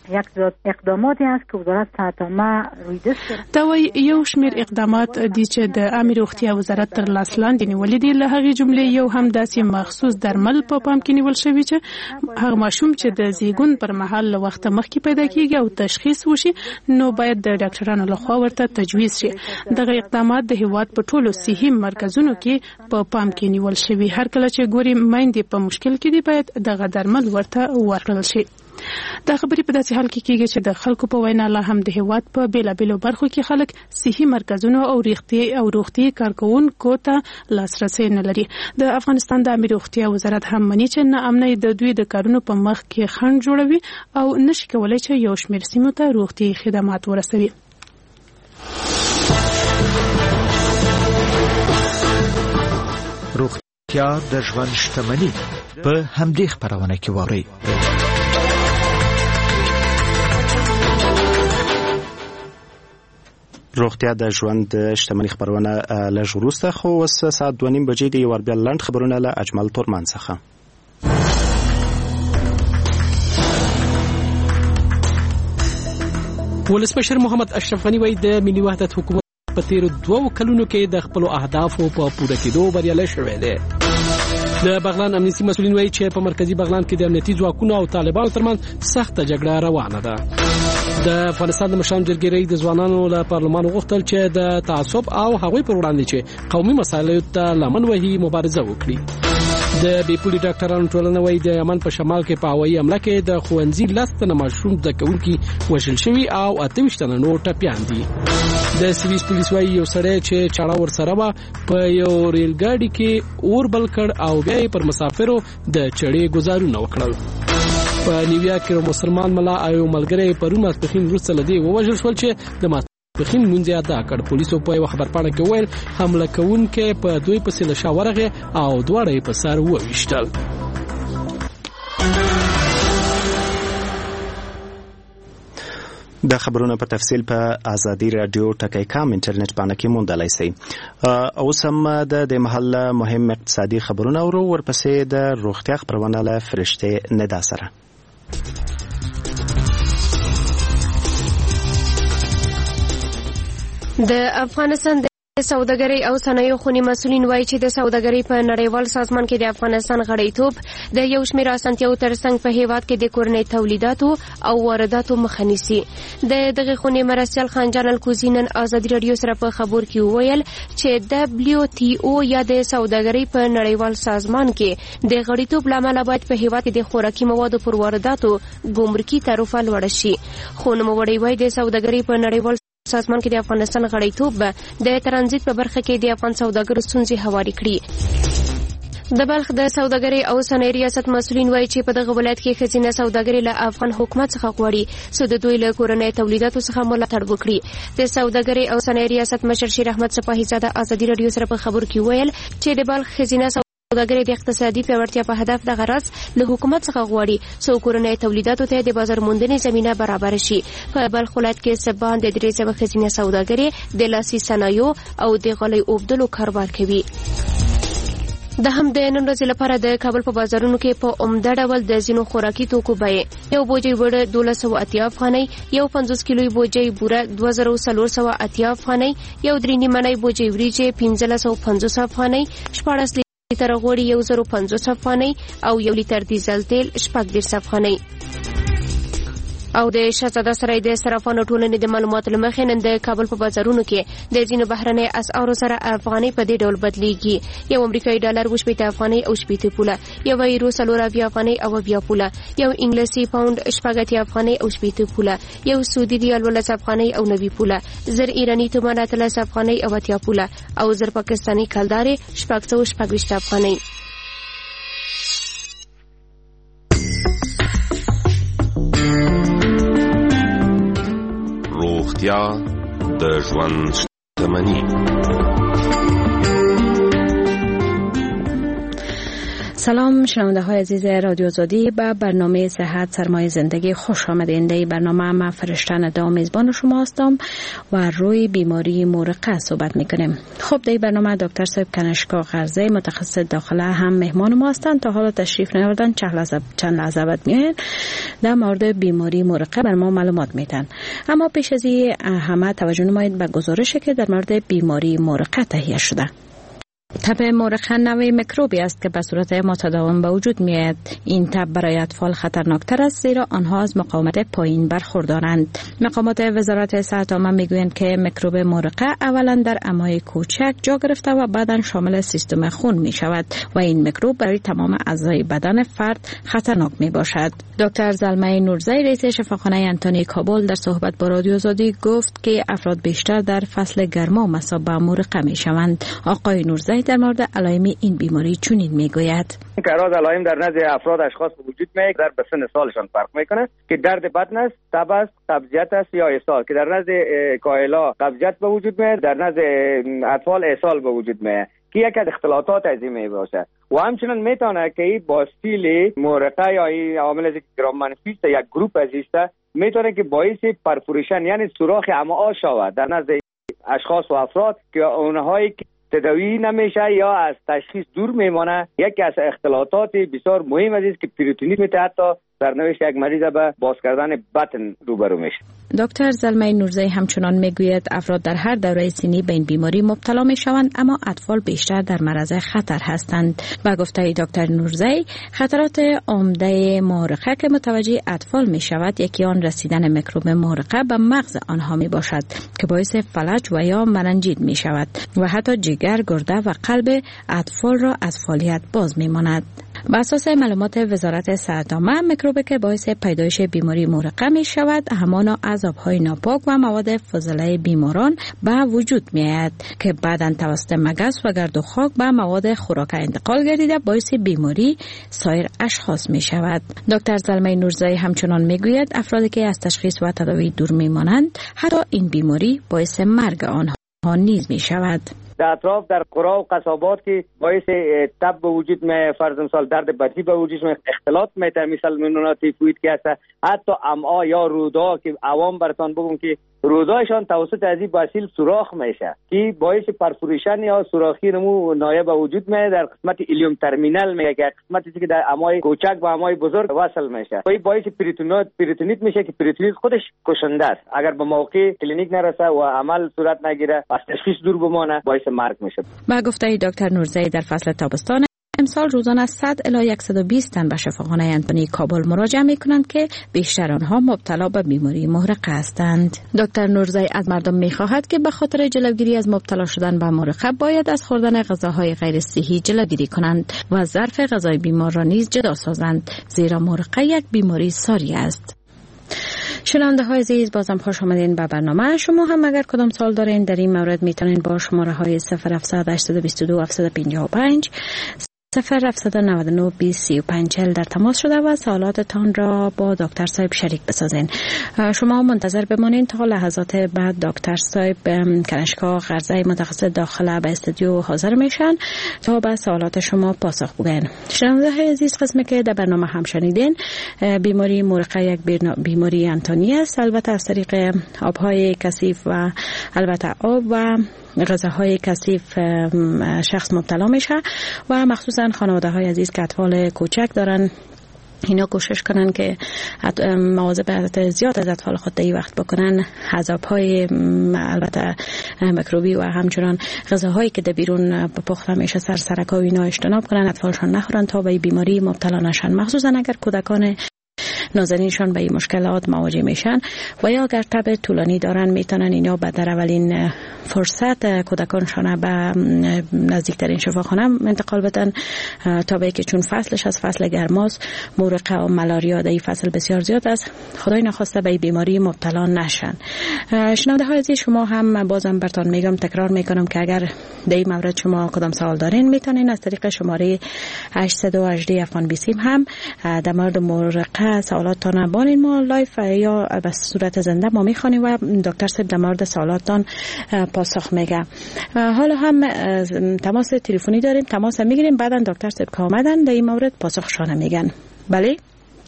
S18: یک اقداماتی است که وزارت صحت عامه روی دست
S16: دا وایي یو شمېر اقدامات دي چې د عامه روغتیا وزارت تر لاس لاندې نیولې دي. له هغې جملې یو هم داسې مخصوص درمل په پام کې نیول شوي چې هغه ماشوم چې د زیږون پر مهال له وخته مخکې پیدا کیږي او تشخیص وشي نو باید د ډاکټرانو لخوا ورته تجویز شي. دغه اقدامات د هیواد په ټولو صحي مرکزونو کې په پام کې نیول شوي. هر کله چې ګوري میندې په مشکل کې دي باید دغه درمل ورته ورکړل شي. دا خبرې په داسې حال کې کېږي چې د خلکو په وینا لا هم د هیواد په بیلابیلو برخو کې خلک صحي مرکزونو او روغتي کارکونکو ته لاسرسی نه لري. د افغانستان د عامه روغتیا وزارت هم مني چې ناامنۍ د دوی د کارونو په مخ کې خنډ جوړوي او نشي کولای چې یو شمېر سیمو ته روغتي خدمات ورسوي.
S19: روغتیا د ژوند شتمني په همدې خپرونه کې ووري.
S1: روغتیا د ژوند شتمنۍ خبرونه لږ وروسته، خو اوس ساعت 2:30 بجې د یو بیا لنډ خبرونه له اجمل تورمان څخه.
S3: ولسمشر محمد اشرف غنی وایي د ملي وحدت حکومت په تیرو 2 کلونو کې د خپل اهدافو په پوره کېدو بریالی شوی دی. د بغلان امنیتي مسؤلین وایي چې په مرکزی بغلان کې د امنیتي ځواکونو او طالبانو ترمنځ سخته جګړه روانه ده. د افغانستان د مشرانو جرګې رئیس د ځوانانو له پارلمان غوښتل چې د تعصب او هغوی پر وړاندې چې قومي مسایلو ته لمن وهي مبارزه وکړي. د بیپولي ډاکټرانو ټولنه وایي د یمن په شمال کې په هوایي حمله کې د ښوونځي 10 تنه ماشوم زده کوونکي وژل شوي او 28 تنه نور ټپیان دي. د سویس پولیس وایي یو سړی چې چاړه ورسره وه په یو ریل ګاډي کې اور بل کړ او بیا یې پر مسافرو د چړې ګزارونه وکړل. په نیویارک کې مسلمان ملا او ملګری پرون ماسپښین وروسته له دې ووژل شول چې د ماسپښین لمونځ یې ادا کړ. پولیسو په یوه خبرپاڼه کې وویل حمله کوونکی په دوی پسې له شا ورغی او دواړه یې په سر وویشتل.
S1: د خبرونو په تفصیل په ازادي رادیو ټکی کام انټرنیټ باندې کې موندلای شئ. اوس هم د محل مهم اقتصادي خبرونه او ورپسې د روغتیا خبرونه له فرشته ندا سره.
S20: د افغانستان د سوداګرۍ او صنایعو خونې مسؤلین وایي چې د سوداګرۍ په نړیوال سازمان کې د افغانستان غړیتوب د یو شمېر اسانتیاو ترڅنګ په هیواد کې د کورنۍ تولیداتو او وارداتو مخه نیسي. د دغه خونې مرستیال خانجان الکوزي نن ازادي رادیو سره په خبر کې وویل چې WTO یا د سوداګرۍ په نړیوال سازمان کې د غړیتوب لامل باید په هیواد کې د خوراکي موادو پر وارداتو ګمرکي تعرفه لوړه شي. خو نوموړی وایي د سوداګرۍ په نړیوال سازمان کې د افغانستان غړیتوب د ترانزیت په برخه کې د افغان سوداګرو ستونزې هوارې کړي. د بلخ د سوداګرۍ او صنایع ریاست مسؤلین وایي چې په دغه ولایت کې ښځینه سوداګري له افغان حکومت څخه غواړي چې د دوی له کورنۍ تولیداتو څخه ملاتړ وکړي. د سوداګرۍ او صنایع ریاست مشر شیر احمد سپاهی زاده ازادي رادیو سره په خبر کې ویل چې د بلخ ښځینه سوداګري د اقتصادي پیاوړتیا په هدف د غرض له حکومت څخه غواړي چې کورنۍ تولیداتو ته د بازار موندنې زمينه برابر شي. په بلخ ولایت کې سبان د 300 ښځینه سوداګري د لاسي صنایعو او د غلۍ اوبدلو کاروبار کوي. د هم د نن ورځې لپاره د کابل په بازارونو کې په عمده ډول د ځینو خوراکي توکو بیې یو بوجۍ وړه 1280 افغانۍ، یو 50 کیلوي بوجۍ بوره 2480 افغانۍ، یو 3 نیمنۍ بوجۍ وریجې 1550 افغانۍ، 14 لیتر غوړي 1050 افغانۍ او 1 لیتر ډیزل تیل 14 افغانۍ. او د شهزاده سرای د صرافانو ټولنې د معلوماتو له مخې نن د کابل په بازارونو کې د ځینو بهرنۍ اسعارو سره افغانۍ په دې ډول بدلیږي. یو امریکایي ډالر 80 افغانۍ او 80 پوله، یو یورو 40 افغانۍ او 20 پوله، یو انګلیسي پاوند 80 افغانۍ او 80 پوله، یو سعودي ریال 12 افغانۍ او 90 پوله، زر ایرانی تومان 13 افغانۍ او 80 پوله او زر پاکستاني کلدارې 420 افغانۍ.
S21: روغتیا د ژوند شتمني.
S5: سلام شنونده های عزیز رادیو آزادی، به برنامه صحت سرمایه زندگی خوش آمدین. در برنامه ما فرشته ندا میزبان شما هستم و روی بیماری مورقه صحبت میکنیم. خب در برنامه دکتر صاحب کنشکا غرزی متخصص داخله هم مهمان ما هستند. تا حالا تشریف نیاوردن، چند لحظه بعد میاین در مورد بیماری مورقه بر ما معلومات میدن. اما پیش از این همه توجه نمایید به گزارشی که در مورد بیماری مورقه تهیه شده. تب مورقه نوعی میکروبی است که به صورت متداوم به وجود میاد. این تب برای اطفال خطرناکتر است زیرا آنها از مقاومت پایین برخوردارند. مقامات وزارت صحت عامه میگویند که میکروب مورقه اولا در امعای کوچک جا گرفته و بعدا شامل سیستم خون می شود و این میکروب برای تمام اعضای بدن فرد خطرناک می باشد. دکتر زلمه نورزی رئیس شفاخانه انتونی کابل در صحبت با رادیو آزادی گفت که افراد بیشتر در فصل گرما مصاب به مورقه می شوند. آقای نورزی در مورد علائم این بیماری چنین میگوید:
S22: کراز علائم در نزد افراد اشخاص به وجود میاد در به سن سالشان فرق میکنه که درد بدن است، تب است، قبضیت است یا اسهال که در نزد کاهلا قبضیت به وجود میاد، در نزد اطفال اسهال به وجود میاد که یک از اختلاطات عظیمی باشه و همچنین میتونه که با استیل مورقه یا این عوامل گرام منفی یک گروپ ازیسته میتونه که باعث پرفوریشن یعنی سوراخ امعا شود در نزد اشخاص و افراد که اونهایی تداوی نمیشه یا از تشخیص دور میمانه. یکی از اختلاطات بسیار مهم است که پریتونیت میتونه حتی سرنوشت یک مریض به باز کردن بطن روبرو میشه.
S5: دکتر زلمه نورزی همچنان میگوید افراد در هر دوره سنی به این بیماری مبتلا میشوند اما اطفال بیشتر در معرض خطر هستند. با گفته دکتر نورزی خطرات عمده مورقه که متوجه اطفال میشود یکی آن رسیدن میکروب مورقه به مغز آنها میباشد که باعث فلج و یا مننجیت میشود و حتی جگر، گرده و قلب اطفال را از فعالیت باز میماند. بر اساس معلومات وزارت صحت عامه میکروبی که باعث پیدایش بیماری مورقه می شود همان عذاب‌های ناپاک و مواد فاضله بیماران به وجود می آید که بعداً توسط مگس و گرد و خاک به مواد خوراک انتقال گردیده باعث بیماری سایر اشخاص می شود. دکتر زلمه نورزی همچنان می گوید افرادی که از تشخیص و تداوی دور می مانند حتی این بیماری باعث مرگ آنها نیز می شود.
S22: در اطراف در قرى و قصابات که باعث تب به وجود می فرض مثال درد بدنی به وجود می اختلاط میته مثل منونا تیفوید که است حتی امعا یا رودا که عوام براتون بگم که رودایشان توسط ازی باسیل سوراخ میشه که باعث پرفوریشن یا سوراخی نمو نایه به وجود میاد در قسمت ایلیوم ترمینال میگه که قسمتی که در امعای کوچک و امعای بزرگ وصل میشه و باعث پریتونیت میشه که پریتونیت خودش کشنده است. اگر به موقع کلینیک نرسه و عمل صورت نگیره از تشخیص دور بمانه باعث مرگ میشه.
S5: با گفته دکتر نورزی در فصل تابستان امسال روزانه 100 الی 120 تن به شفاخانه انتونی کابل مراجعه میکنند که بیشتر آنها مبتلا به بیماری مورقه هستند. دکتر نورزی از مردم میخواهد که به خاطر جلوگیری از مبتلا شدن به مورقه باید از خوردن غذاهای غیر صحی جلوگیری کنند و ظرف غذای بیمار را نیز جدا سازند زیرا مورقه یک بیماری ساری است. شنونده های عزیز بازم خوش آمدین به برنامه. شما هم اگر کدام سوال دارین در این مورد میتونین با شماره های 0700 822 755 0799 2035 در تماس شده و سوالاتتان را با دکتر صاحب شریک بسازین. شما منتظر بمانید تا لحظات بعد دکتر صاحب کنشکا غرزی متخصص داخله به استودیو حاضر میشن تا به سوالات شما پاسخ بگن. شنونده های عزیز قسمی که در برنامه هم شنیدین بیماری مورقه یک بیماری انتونی است، البته از طریق آبهای کثیف و البته آب و غذاهای کثیف شخص مبتلا میشه و مخصوصا خانواده های عزیز که اطفال کوچک دارن اینا کوشش کنن که مواظبت زیاد از اطفال خود در وقت بکنن. عذاب‌های البته میکروبی و همچنان غذاهایی که در بیرون پخته میشه سرسرکا و اینا اجتناب کنن، اطفالشان نخورن تا به بیماری مبتلا نشن، مخصوصا اگر کودکان نازنینشان به این مشکلات مواجه میشن و یا اگر تب طولانی دارن میتونن اینا به در اولین فرصت کودکانشان به نزدیکترین شفاخانه انتقال بدن تا به که چون فصلش از فصل گرماست مورقه و ملاریا در این فصل بسیار زیاد است، خدای نخواسته به بیماری مبتلا نشن. شنونده های عزیز شما هم بازم براتون میگم تکرار میکنم که اگر در این مورد شما کدام سوال دارین میتونین از طریق شماره 818 افغان 20 هم در مورد مورقه سوالاتتان بانین ما لایف یا به صورت زنده ما میخوانیم و دکتر صاحب در مورد سوالاتتان پاسخ میگه. حالا هم تماس تلفنی داریم، تماس میگیریم، بعدا دکتر صاحب که آمدن در این مورد پاسخشان میگن. بله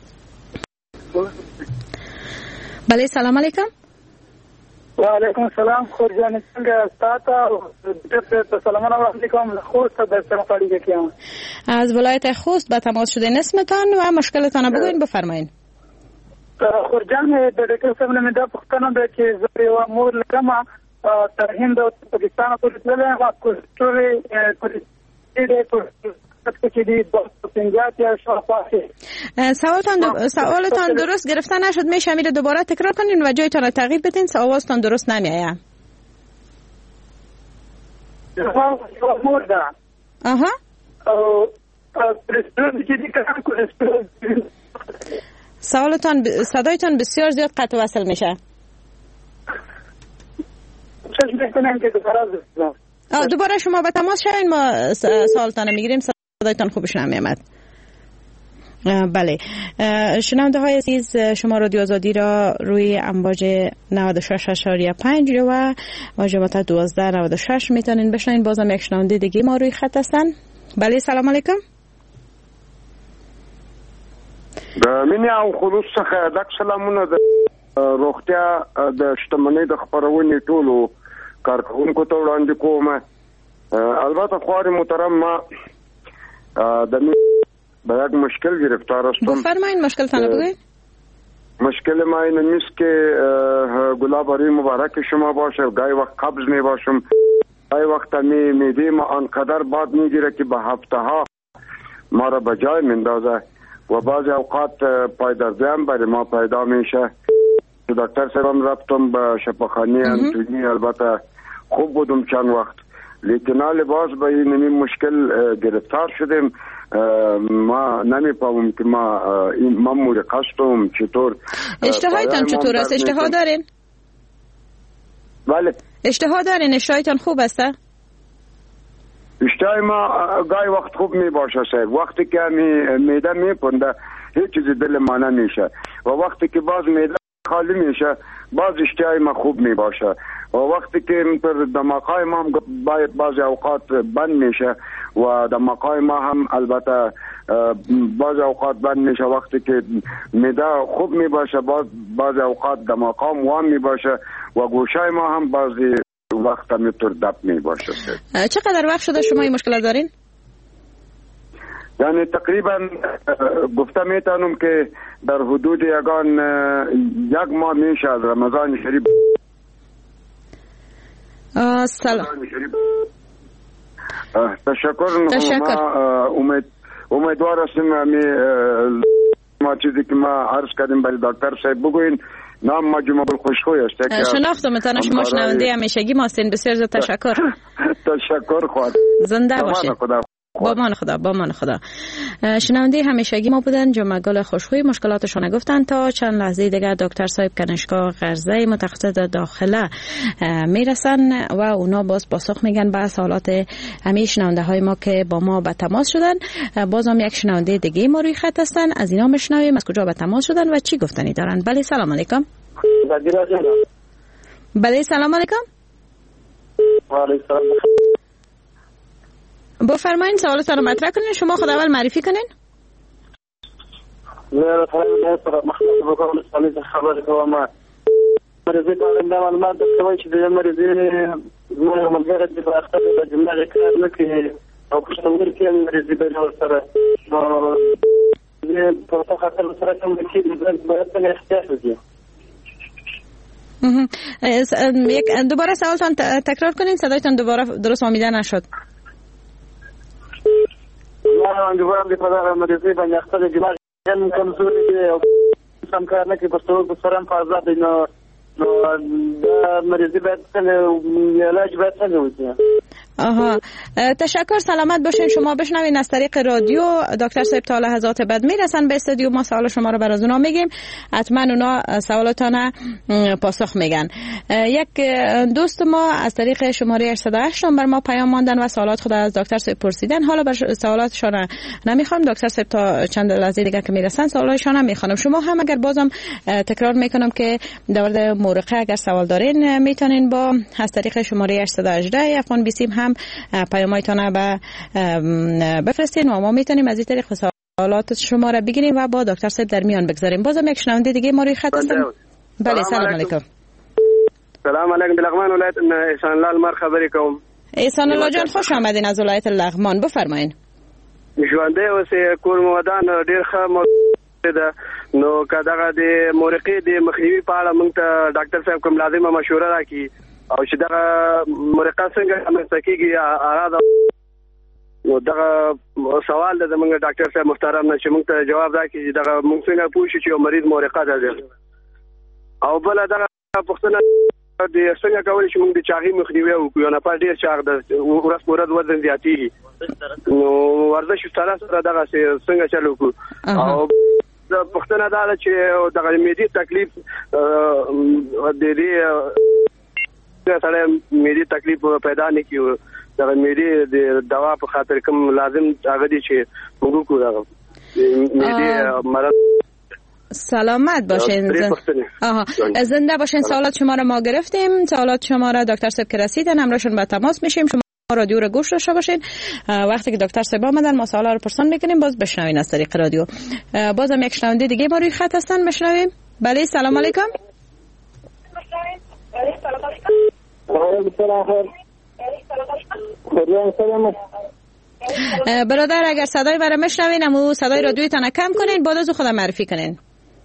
S5: بله، سلام علیکم.
S2: و علیکم السلام. خورجان څنګه استاد ته سلامونه وړاندې کوم. خوست د سرپاړي کېم.
S5: از ولایت خوست به تماس شدین، اسمتان و مشکلتان بگوین، بفرمایید.
S2: خورجان د ډاکټر صاحب نه دا پوښتنه ده چې زه یو مور لرم تر هند او پاکستان پورې تللی یم. کوشش
S5: سوالتان درست گرفته نشد، میشه میره دوباره تکرار کنین و جایتان رو تغییر بدین، آوازتان درست نمیایه. آها سوالتان صدایتان بسیار زیاد قطع وصل میشه. دوباره شما به تماس شوین، ما سوالتان میگیریم، صدایتان خوبش نمیامد. بله، شنونده های عزیز، شما رادیو آزادی را روی امواج 96.5 و واژه 1296 میتونین بشنوین. بازم یک شنونده دیگه ما روی خط هستن. بله، سلام علیکم.
S4: منی او خلوص څخه د سلامونه د روغتیا د شتمنۍ د خبرونې ټولو کارکونکو ته وړاندې کوم. البته خواري محترم، ما د به یک مشکل گرفتار هستم.
S5: بفرمایید مشکلتان رو بگویید.
S4: مشکل ما این نیست که گلابری مبارک شما باشه، گاهی وقت قبض می باشم، گاهی وقت میده ما آنقدر باد میگیره که به هفته ها ما را به جای میندازه و بعضی اوقات پای دردی هم برای ما پیدا میشه. دکتر صاحب رفتم به شفاخانه انتونی، البته خوب بودم چند وقت، لیکن حال باز به این مشکل گرفتار شدیم. ما نمیفهمم که ما مرخصم چطور.
S5: اشتهایتان چطور است؟ اشتها دارین؟
S4: بله.
S5: اشتها دارین؟ اشتهایتان خوب است؟
S4: اشتهای ما گاهی وقت خوب می باشه صاحب. وقتی که میده میپنده هیچ چیزی دل ما نمیشه و وقتی که باز میده خالی میشه باز اشتهای ما خوب می باشه و وقتی که پر دماغای ما هم بعضی اوقات بند میشه و دماغای ما هم البته بعضی اوقات بند میشه. وقتی که میده خوب می باشه بعضی اوقات دماغام وام می باشه و گوشای ما هم بعضی وقت میتور دب می باشه.
S5: چقدر وقت شده شما این مشکل دارین؟
S4: یعنی تقریبا گفته میتونم که در حدود یک ماه میشه از رمضان شریف.
S5: سلام.
S4: تشکر. ما امیدوار هستیم ما چیزی که ما عرض کردیم برای دکتر صاحب بگوین. نام ما جمعه خوشخوی است.
S5: شناختم اتنا شما شنونده همیشگی ما هستین. بسیار زیاد تشکر.
S4: تشکر خواهد.
S5: زنده باشید. با من خدا. شنونده همیشگی ما بودن جمعه گل خوشخوی. مشکلاتشون گفتن. تا چند لحظه دیگه دکتر صاحب کنشگاه غرزه متخصص داخله میرسن و اونا باز پاسخ میگن به سوالات همه شنونده های ما که با ما به تماس شدن. بازم یک شنونده دیگه ما روی خط هستن، از اینا بشنویم از کجا به تماس شدن و چی گفتنی دارن. بله، سلام علیکم. بله، سلام علیکم.
S2: و علیکم السلام.
S5: بفرمایید سوالتون رو مطرح کنین. شما خود اول معرفی کنین.
S2: نه خیلی مختصر بکنم سوالی خبر کوم. مریضی دارم معلومات داشته چې د مریضی زما ملګری د اختر د جمعه کار نه کوي او پښتونګر کې مریضی به سره نه په خاطر سره کوم چې د باید څنګه احتیاط وکړي.
S5: یک دوباره سوالتان تکرار کنین، صدایتان دوباره درست فهمیده نشد.
S2: ما دوباره د پدر مریضی باندې اختر د جمعه کمزوري دی او سم کار نه کوي، پښتو سره په آزاد نو د مریضی باید څنګه علاج باید څنګه وکړي؟
S5: آها، تشکر، سلامت باشین. شما بشنوین از طریق رادیو. دکتر صاحب تا لحظات بعد میرسن به استودیو، ما سوال شما رو از اونا میگیم، حتما اونا سوالاتون پاسخ میگن. یک دوست ما از طریق شماره 808 بر ما پیام ماندن و سوالات خود از دکتر صاحب پرسیدن. حالا بر سوالاتشون نمیخوام، دکتر صاحب تا چند لحظه دیگه که میرسن سوالاتشون میخوام. شما هم اگر بازم تکرار میکنم که در مورد مورقه اگر سوال دارین میتونین با از طریق شماره 818 افغان بیسیم هم پیامایتون بفرستین و ما میتونیم از این طریق سوالات شما را بگیریم و با دکتر صاحب در میان بگذاریم. بازم یک شنونده دیگه ما روی خط هستن. بله، سلام علیکم.
S2: سلام علیکم. لغمان ولایت احسان الله المر خبرې کوم.
S5: احسان الله جان، خوش آمدین از ولایت لغمان، بفرمایید.
S2: ژوندې اوسې، کور مو ودان ډیر ښه موضوع ده. نو کداغه د مورقې د مخنیوي په اړه موږ ته ډاکټر صاحب کوم لازمه مشوره راکړي او چې دغه مورقه څنګه رامنځته کیږي اراده. نو دغه سوال د موږ ډاکټر صاحب محترم نه چې موږ ته جواب راکړي چې دغه موږ څنګه پوښتنه چې یو مریض مورقه ده او بل دغه پوښتنه د څنګه کولای شو موږ د چاغي مخنیوي وکړو. نه پاتې چاغ د ورځ په ورځ وزن زیاتېږي، نو ورزش سره دغه څنګه چلو کو. او د پښتنه دا چې دغه معدې تکلیف د دې سره معدې تکلیف پیدا نه کیو، دغه معدې د دوا په خاطر کوم لازم هغه دي چې موږ کو دغه معدې مرض.
S5: سلامت باشین. زنده باشین. سوالات شما را ما گرفتیم. سوالات شما را دکتر صاحب که رسیدن همراهشون با تماس میشیم. شما رادیو را گوش داشته باشین. وقتی که دکتر صاحب آمدن ما سوالا رو پرسان میکنیم، باز بشنوین از طریق رادیو. بازم یک شنونده دیگه ما روی خط هستن، بشنویم. بله، سلام علیکم. برادر اگر صدای مرا میشنوین امو صدای رادیویتون کم کنین، بعد از خودم معرفی کنین.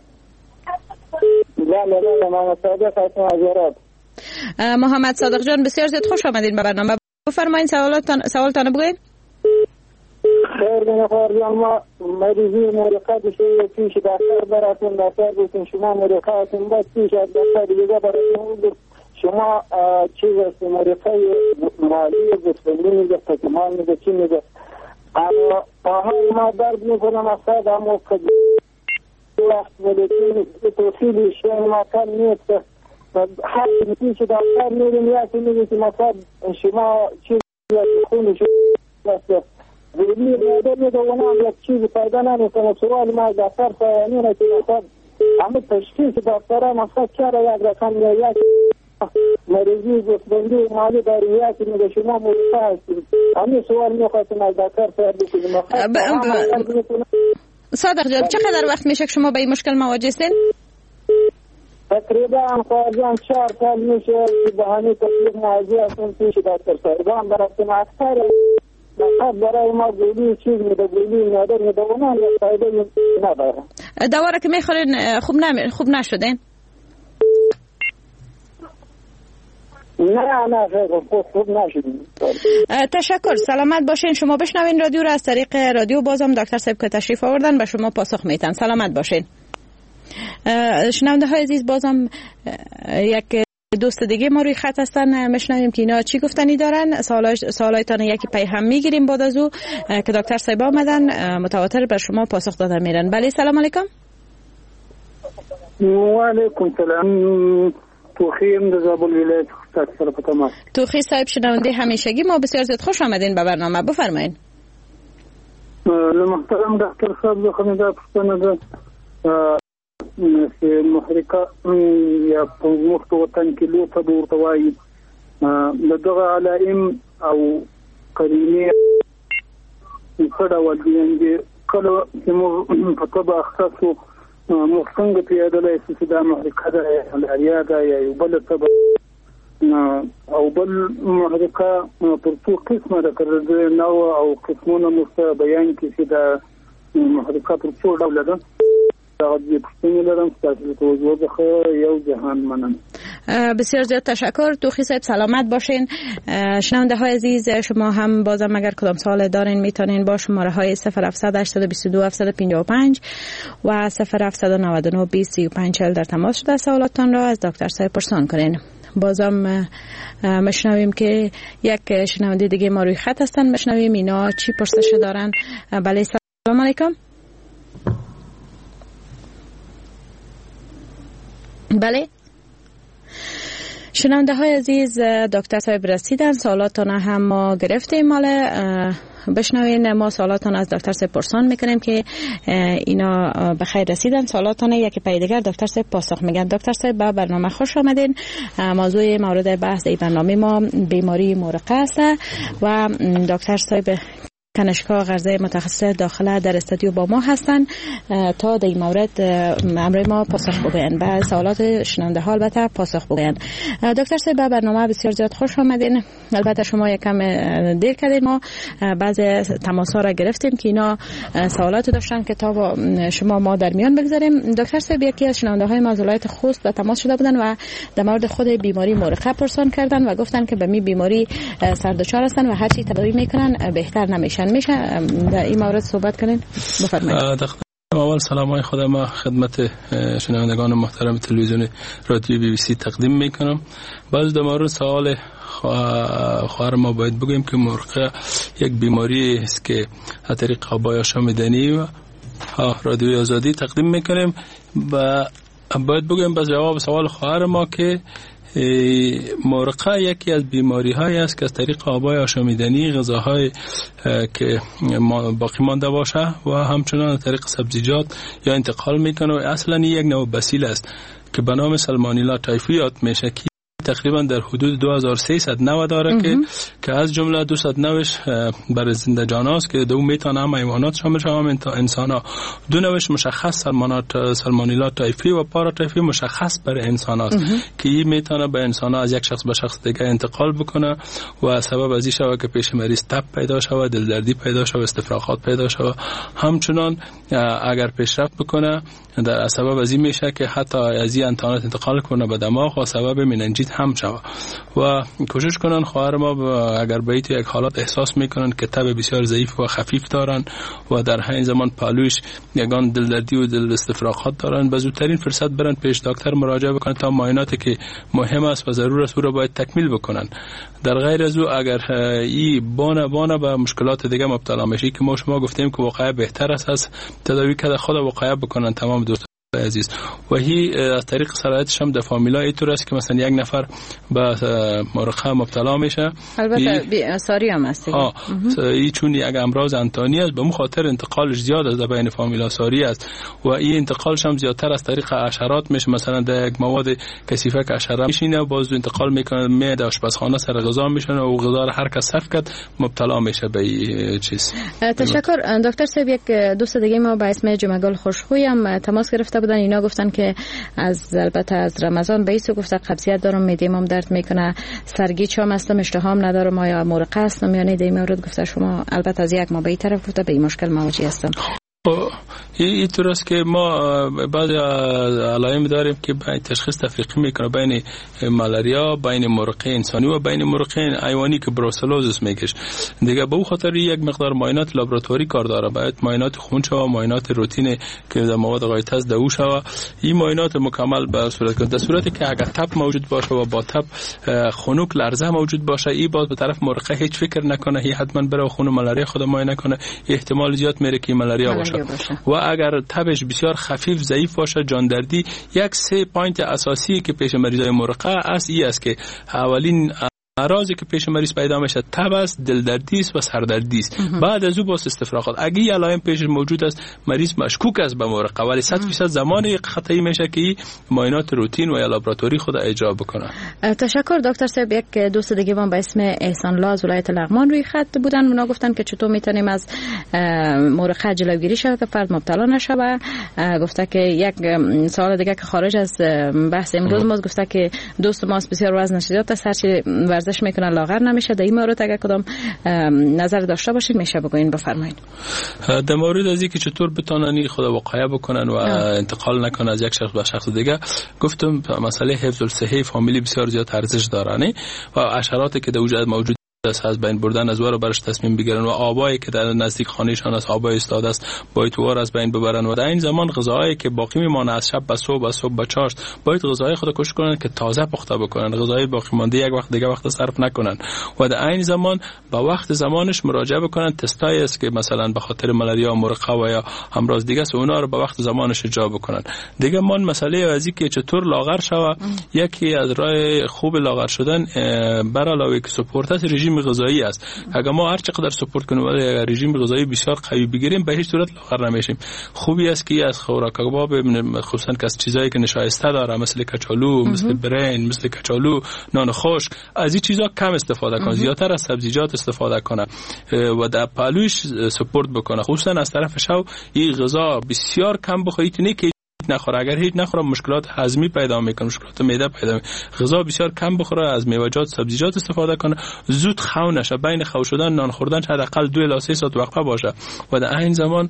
S5: محمد صادق جان، بسیار زیاد خوش آمدین به برنامه. بفرمایید سوالتان بگوین.
S7: خیر بنخوار جان، ما مریضی مورقه بشه پیش دکتر براتون، دکتر بودین شما مورقهاتون باید پیش از دکتر دیگه براتون بود. شما چیز است مورقه مالی گفتنی میگه، تکمان میگه، چی میگه. اما پاهای ما درد میکنم اصاد اما وقت ولیتون توصیلی شیعه ما کم نیست. هر پیش دکتر میریم یکی میگه که مثلا شما چیز خونی شد بودی بیادر میده اونم یک چیز پیدا نمیکنه. سوال ما دکتر فایانینه که مثلا همه تشخیص دکتره مثلا چرا یک رقم یا یک مریضی گفتبندی و مالی داری یکی میگه شما مرسه هستیم. همه سوال میخواستیم از دکتر فایان بکنیم.
S5: صادق جان، چقدر وقت میشه شما به این مشکل مواجه هستین؟
S7: تقریبا خواهدان 4 سال میشه به همین تکلیف موضوع هستیم پیش دکتر صاحبان براتون اکثر فقط برای ما گولی چیز میده، گولی نادر میده، اونا یک فایده نداره.
S5: دوا را که میخورین خوب نشدین؟
S7: نه خوب نشدیم.
S5: تشکر، سلامت باشین. شما بشنوین رادیو را از طریق رادیو. بازم دکتر صاحب که تشریف آوردن به شما پاسخ میتن. سلامت باشین. شنونده های عزیز، بازم یک دوست دیگه ما روی خط هستن، میشنویم که اینا چی گفتنی دارن. سوالایتان یکی پی هم میگیریم بعد از او که دکتر صاحب آمدن متواتر بر شما پاسخ دادن میرن. بله، سلام علیکم.
S7: و علیکم سلام. توخیم در زابل ولایت سر په تماس.
S5: توخی صاحب، شنونده همیشگی ما، بسیار زیاد خوش آمدین به برنامه. بفرمایید.
S7: محترم دکتر صاحب، خو دا پښتنه ده چې محرکه یا په مخ وطن کې لوطه ورته وایي دغه علائم او قرینه کړه ودی کله چې موږ په طب اختصاصو مخصنګ پیادله چې دا محرکه ده یا ده یا یو بل طب او بل محرکه پر څو قسمه ده کړل نو او قسمونه مست بیان کې چې دا محرکه پر څو ډول ده.
S5: بسیار زیاد تشکر. توخی صاحب، سلامت باشین. شنونده های عزیز، شما هم بازم اگر کدام سوال دارین میتونین با شماره های 07822 و 0799 20 35 40 در تماس شده سوالاتان را از دکتر صاحب پرسان کنین. بازم مشنویم که یک شنونده دیگه ما روی خط هستن. مشنویم اینا چی پرسش دارن. بله سلام علیکم. بله شنونده های عزیز، دکتر صاحب رسیدن، سوالاتون هم ما گرفتیم. مال بشنوین ما سوالاتون از دکتر صاحب پرسان میکنیم که اینا به خیر رسیدن. سوالاتون یکی پای دیگر دکتر صاحب پاسخ میگن. دکتر صاحب به برنامه خوش آمدین. موضوع مورد بحث این برنامه ما بیماری مورقه است و دکتر صاحب کنشگاه غرزه متخصص داخله در استودیو با ما هستن تا در این مورد امر ما پاسخ بگوین. بعد سوالات شنونده ها البته پاسخ بگوین. دکتر صاحب به برنامه بسیار زیاد خوش آمدین. البته شما یکم دیر کردین، ما بعض تماس ها را گرفتیم که اینا سوالات داشتن که تا شما ما در میان بگذاریم. دکتر صاحب یکی از شنونده های از ولایت خوست به تماس شده بودن و در مورد خود بیماری مورقه پرسان کردن و گفتن که به می بیماری سردچار هستن و هر چی تداوی میکنن بهتر نمیشن. میشه در این مورد صحبت کنین؟ بفرمایید.
S3: اول سلامای خودم ما خدمت شنوندگان محترم تلویزیون رادیو بی بی سی تقدیم میکنم. باز در مورد سوال خواهر ما باید بگویم که مورقه یک بیماری است که از طریق آبای آشامیدنی و رادیوی آزادی تقدیم میکنیم و باید بگویم باز جواب سوال خواهر ما که مورقه یکی از بیماری هایی است که از طریق آبای آشامیدنی غذاهای که باقی مانده باشه و همچنان از طریق سبزیجات یا انتقال میکنه و اصلا یک نوع بسیل است که به نام سالمونلا تایفی یاد میشه که تقریبا در حدود 2300 نوع داره که از جمله 290 برای زنده جان است که دو میتونه هم حیوانات شامل شه هم انسان ها. دو نوعش مشخص سالمونلا تایفی و پارا تایفی مشخص برای انسان است که این میتونه به انسان ها از یک شخص به شخص دیگه انتقال بکنه و سبب از این شود که پیش مریض تب پیدا شود، دلدردی پیدا شود، استفراغات پیدا شود. همچنان اگر پیشرفت بکنه در سبب از این میشه که حتی از این انتانات انتقال کنه به دماغ و سبب مننجیت هم شود و کوشش کنن خواهر ما اگر به یک حالات احساس میکنن که تب بسیار ضعیف و خفیف دارن و در همین زمان پالوش یگان دلدردی و دل استفراغات دارن به زودترین فرصت برن پیش دکتر مراجعه بکنن تا معایناتی که مهم است و ضرور است او را باید تکمیل بکنن. در غیر از او اگر این بانه به مشکلات دیگه مبتلا میشه که ما شما گفتیم که واقعا بهتر است از تداوی که خود واقعا بکنن تمام دوست عزیز و هی از طریق صلاحیتش هم در فامیلا اینطور است که مثلا یک نفر به مورقه مبتلا میشه.
S5: البته ساری هم است
S3: این چون یک امراض انتانی است به اون خاطر انتقالش زیاد است در بین فامیلا ساری است و این انتقالش هم زیادتر از طریق حشرات میشه. مثلا در یک مواد کثیفه که حشره میشینه و باز انتقال میکنه معده آشپزخانه سر غذا میشنه و غذا رو هر کس صرف کرد مبتلا میشه به این چیز.
S5: تشکر دکتر صاحب. یک دوست دیگه ما به اسم جمگل خوشخوی هم تماس گرفته بودن. اینا گفتن که البته از رمضان به ایسو گفته قبضیت دارم، معده‌ام درد میکنه، سرگیچ هم هستم، اشتهام ندارم، یا مورقه هستم یا نه. در این مورد گفته شما البته از یک ماه به این طرف گفته به این مشکل مواجه هستم.
S3: این طور است که ما بعض علائم داریم که تشخیص تفریقی میکنه بین مالاریا، بین مورقه انسانی و بین مورقه حیوانی که بروسلوزیس میگش. دیگه به اون خاطر یک مقدار معاینات لابراتواری کار داره. باید معاینات خون شوه، معاینات روتین که در مواد غایطه است دو شوه. این معاینات مکمل به صورت که در صورتی که اگر تب موجود باشه و با تب خنک لرزه موجود باشه، این باز به طرف مورقه هیچ فکر نکنه، هی حتما بره خون مالاریا خود معاینه کنه. احتمال زیاد میره که مالاریا باشه. و اگر تبش بسیار خفیف ضعیف باشه، جان دردی، یک 3 پوینت اساسی که پیش مریضای مورقه است این است که اولین اعراضی که پیش مریض پیدا میشه تب است، دلدردی است و سردردی است. بعد از او باز استفراغات. اگه این علائم پیش موجود است مریض مشکوک است به مورقه، ولی 100% زمان خطایی میشه که معاینات روتین و یا لابراتوری خود اجرا بکنه.
S5: تشکر دکتر صاحب. یک دوست دیگه با اسم احسان الله از ولایت لغمان روی خط بودن. اونا گفتن که چطور میتونیم از مورقه جلوگیری شه که فرد مبتلا نشه. و گفته که یک سوال دیگه که خارج از بحث امروز ما گفته که دوست ما بسیار وزنش زیاد است، هرچی ورزش میکنه لاغر نمیشه. در این مورد اگر کدام نظر داشته باشید میشه بگوین. بفرمایید.
S3: در مورد از اینکه چطور بتونن خود واقعه بکنن و انتقال نکنه از یک شخص به شخص دیگه، گفتم مسئله حفظ الصحه فامیلی بسیار زیاد ارزش داره و حشراتی که در وجود موجود
S8: از بین بردن از وار برش تصمیم بگیرن و آبایی که در نزدیک خانهشان است آبای استاد است باید وار از بین ببرن و در این زمان غذاهایی که باقی میمانه از شب به صبح به چاشت باید غذاهای خود کوشش کنن که تازه پخته بکنن، غذای باقی مانده یک وقت دیگه وقت صرف نکنن و در این زمان با وقت زمانش مراجعه بکنن. تستایی است که مثلا به خاطر ملاریا مرقه و یا امراض دیگه است اونا رو به وقت زمانش اجرا بکنن. دیگه من مسئله ازی که چطور لاغر شوه، یکی از راه خوب لاغر شدن بر علاوه که سپورت است رژیم غذایی است. اگر ما هر چقدر سپورت کنیم ولی رژیم غذایی بسیار قوی بگیریم به هیچ صورت لاغر نمیشیم. خوبی است که از خوراک کباب خصوصا که از چیزایی که نشایسته داره مثل کچالو، مثل برنج، مثل کچالو، نان خشک، از این چیزا کم استفاده کنه، زیادتر از سبزیجات استفاده کنه و در پهلوش سپورت بکنه. خصوصا از طرف شو این غذا بسیار کم بخورید که نخوره. اگر هیچ نخوره مشکلات هضمی پیدا میکنه، مشکلات معده پیدا میکنه. غذا بسیار کم بخوره، از میوه‌جات سبزیجات استفاده کنه، زود خو نشه. بین خو شدن نان خوردن حداقل 2 الی 3 ساعت وقفه باشه و در این زمان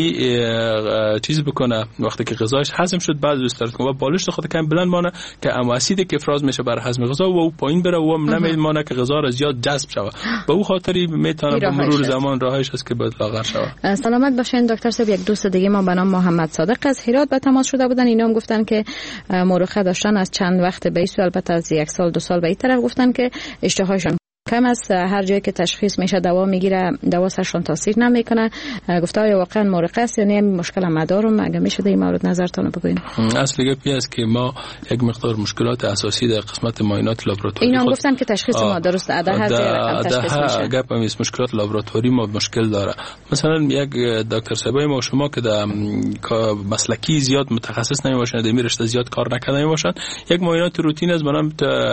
S8: این چیز بکنه. وقتی که غذاش هضم شد بعد استراحت کنه و بالشت خود کم بلند مانه که امواسیدی که افراز میشه برای هضم غذا و او پایین بره و نمیمانه که غذا را زیاد جذب شه. به او خاطری میتونه به مرور زمان راهش است که باید لاغر شه.
S5: سلامت باشین دکتر صاحب. یک دوست دیگه ما به نام محمد صادق از هرات به تماس شده بودن. اینا هم گفتن که مرخه داشتن از چند وقت به این البته از 1 سال 2 سال به این طرف گفتن که اشتهاشون کم است، هر جایی که تشخیص میشه دوا میگیره دوا سرشون تاثیر نمیکنه. گفته آیا واقعا مرقه است یا نه؟ مشکل مدارم اگه میشه در این مورد نظرتون بگوین.
S8: اصل گپی است که ما یک مقدار مشکلات اساسی در قسمت معاینات لابراتواری
S5: اینا گفتن که تشخیص ما درست عده هست تشخیص میشه.
S8: گپ هم مشکلات لابراتواری ما مشکل داره. مثلا یک دکتر صاحبای ما شما که در مسلکی زیاد متخصص نمیباشن، در رشته زیاد کار نکرده نمیباشن، یک معاینات روتین از بنام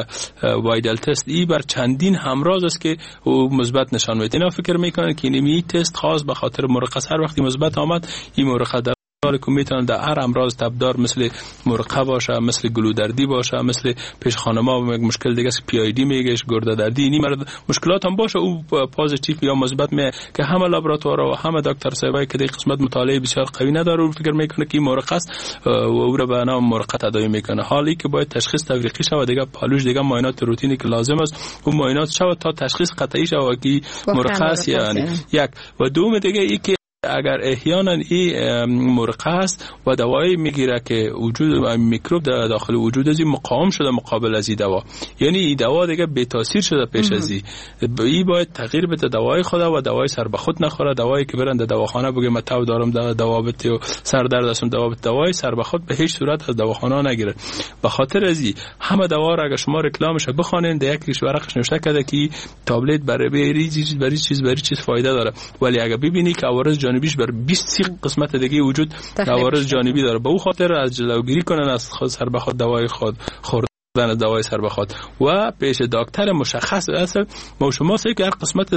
S8: وایدل تست ای بر چندین راز است که او مثبت نشان میده. اینا فکر میکنن که این تست خاص به خاطر مرقه هر وقتی مثبت آمد این مرقه در که میتونن در هر امراض تبدار مثل مرقه باشه، مثل گلودردی باشه، مثل پیش خانما مشکل دیگه است پی آی دی میگهش، گرده دردی، این مرد مشکلات هم باشه او پازیتیو یا مثبت می که همه لابراتوارا و همه دکتر صاحبای که در قسمت مطالعه بسیار قوی نداره او فکر میکنه که این مرقه است و او را به نام مرقه تداوی میکنه. حالی که باید تشخیص تفریقی شود دیگه پالوش دیگه معاینات روتینی که لازم است اون معاینات شود تا تشخیص قطعی شود که مرقه است یعنی یک و دوم دیگه ای که اگر احیانا این مرقه است و دوایی میگیره که وجود میکروب در داخل وجود ازی مقاوم شده مقابل از این دوا، یعنی این دوا دیگه بی تاثیر شده پیش از این باید تغییر بده دوای خود و دوای سر به خود نخوره. دوایی که برند دواخانه بگه من تاو دارم دوا بده و سر درد هستم دوا بده، دوای سر به خود به هیچ صورت از دواخانه نگیره. به خاطر از این همه دوا را اگه شما رکلامش بخونین در یک ورقش نوشته کرده که تابلت برای چیز فایده داره، ولی اگه ببینی که عوارض جانبیش بر 20 قسمت دیگه وجود عوارض جانبی داره، به او خاطر از جلوگیری کنن از خود سر به خود دوای خود خوردن دوای سر به خود و پیش دکتر مشخص است. ما شما سه که هر قسمت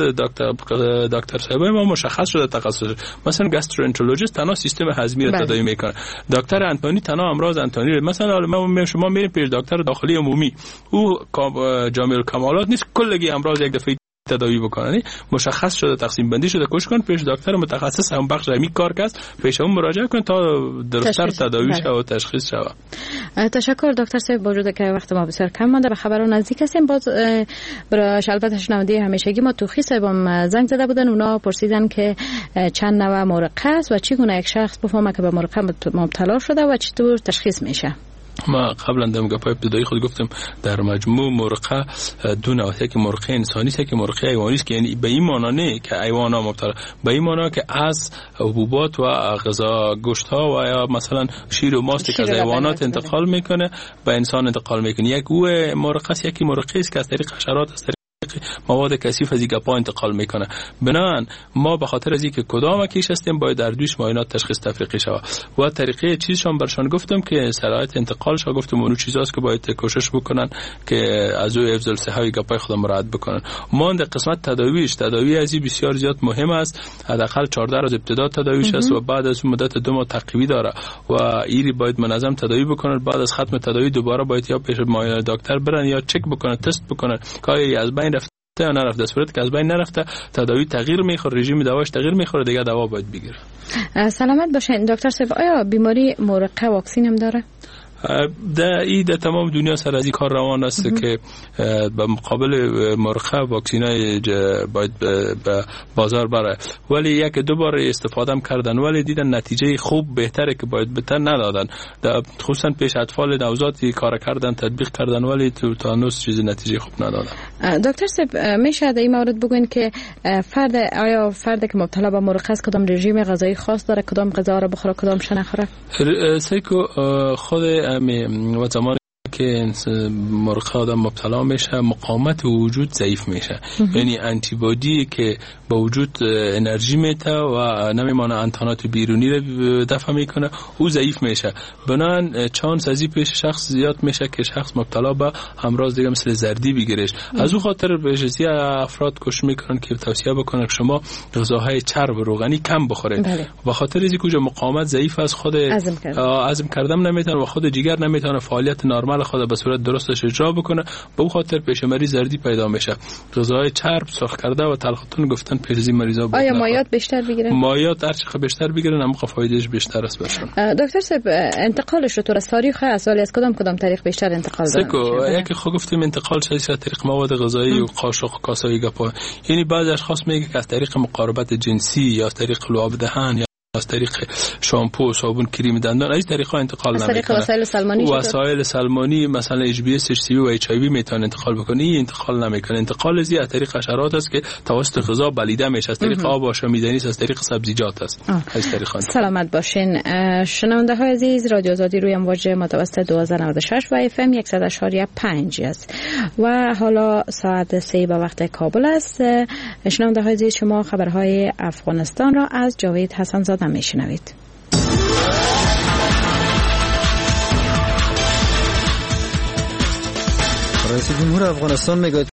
S8: دکتر صاحب ما مشخص شده تخصص، مثلا گاسترونترولوژیست تنها سیستم هضمی را تداوی میکنه، دکتر انتونی تنها امراض انتونی. مثلا ما شما میریم پیش دکتر داخلی عمومی، او جامع الکمالات نیست کلگی امراض یک دفعه تداوی بکنن، مشخص شده تقسیم بندی شده کوشش کن پیش دکتر متخصص هم بخش می کار کس پیش اون مراجعه کن تا درست‌تر تداوی شه و تشخیص شه.
S5: تشکر دکتر صاحب. با وجود که وقت ما بسیار کم مونده به خبرون نزدیک هستیم. باز برای البته شنونده همیشگی ما توخی صاحبم زنگ زده بودن، اونا پرسیدن که چند نوع مرقه است و چگونه یک شخص بفهمه که به مرقه مبتلا شده و چطور تشخیص میشه.
S8: ما قبلا در گپای ابتدایی خود گفتم در مجموع مرقه دو نوع، یکی مرقه انسانی است، یکی مرقه حیوانی است که یعنی به این معنی نه که حیوانات مبتلا، به این معنی که از حبوبات و غذا گوشت ها و یا مثلا شیر و ماست که از حیوانات انتقال میکنه به انسان انتقال میکنه. یک او مرقه است، یکی مرقه است که از طریق حشرات است مواد کثیف از گپا انتقال میکنه. بنابراین ما به خاطر از اینکه کدام کیش هستیم باید در دوش معاینات تشخیص تفریقی شود و طریقه چیزشون برشان گفتم که صلاحیت انتقالش گفتم اون چیزاست که باید کوشش بکنن که از او افضل صحه گپای خود مراعات بکنن. ما در قسمت تداوی از این بسیار زیاد مهم است، حداقل 14 روز ابتدا تداویش است و بعد از مدت 2 ماه تقویی داره و ایری باید منظم تداوی بکنن. بعد از ختم تداوی دوباره باید یا پیش معاینه دکتر برن یا چک بکنن، تست بکنن که از بین رفته یا نرفته. صورت که از بین نرفته تداوی تغییر میخوره، رژیم دواش تغییر میخوره، دیگه دوا باید بگیره.
S5: سلامت باشین دکتر صاحب. آیا بیماری مرقه واکسین هم داره؟
S8: در تمام دنیا سر از این کار روان است که به مقابل مرخه واکسینای باید به بازار بره، ولی یک دو بار استفاده کردن ولی دیدن نتیجه خوب بهتره که باید بهتر ندادن، خصوصا پیش اطفال نوزادی کار کردن تطبیق کردن ولی تانوس چیز نتیجه خوب ندادن.
S5: دکتر صاحب میشه در این مورد بگوین که آیا فرد که مبتلا به مرخه است کدام رژیم غذایی خاص داره، کدام غذا را بخوره کدام نخوره؟
S8: سیکو خود و زمانی که مرخه آدم مبتلا میشه مقاومت وجود ضعیف میشه، یعنی انتیبادی که با وجود انرژی میته و نمیمانه انتانات بیرونی رو دفع میکنه او ضعیف میشه، بنان چانس ازی پیش شخص زیاد میشه که شخص مبتلا به امراض دیگه مثل زردی بگیرش. از او خاطر بهجزی افراد کوشش میکنن که توصیه بکنن که شما غذاهای چرب و روغنی کم بخورید، به خاطر اینکه کجا مقاومت ضعیف از خود هضم کردن نمیتونه و خود جگر نمیتونه فعالیت نرمال خود به صورت درستش اجرا بکنه، به او خاطر پیشمری زردی پیدا میشه. غذاهای چرب سرخ کرده و تلختون گفتن پیش مریضا
S5: آیا مایات بیشتر بگیرن؟
S8: مایات هر چقدر بیشتر بگیرن هم فایدهش بیشتر است برشون.
S5: دکتر صاحب انتقالش رو تو از تاریخ از ولی از کدام طریق بیشتر انتقال داره؟
S8: یکی خود گفتیم انتقال از طریق مواد غذایی و قاشق و کاسه گپا، یعنی بعضی اشخاص میگه که از طریق مقاربت جنسی یا از طریق لعاب دهن یا از طریق شامپو، صابون، کریم دندان از طریقا انتقال نمیکنه. از طریق وسایل سلمانی مثلا HBS HCV و HIV میتونه انتقال بکنه، این انتقال نمیکنه. انتقال از طریق حشرات است که توسط غذا بلیده میشه، از طریق آب آشامیدنی است، از طریق سبزیجات است. از طریق
S5: سلامت باشین شنونده های عزیز. رادیو آزادی روی امواج متوسط 1296 و FM 100.5 است و حالا ساعت 3 به وقت کابل است. شنونده های عزیز شما خبرهای افغانستان را از جاوید حسن زاده میشنوید.
S10: رئیس جمهور افغانستان میگوید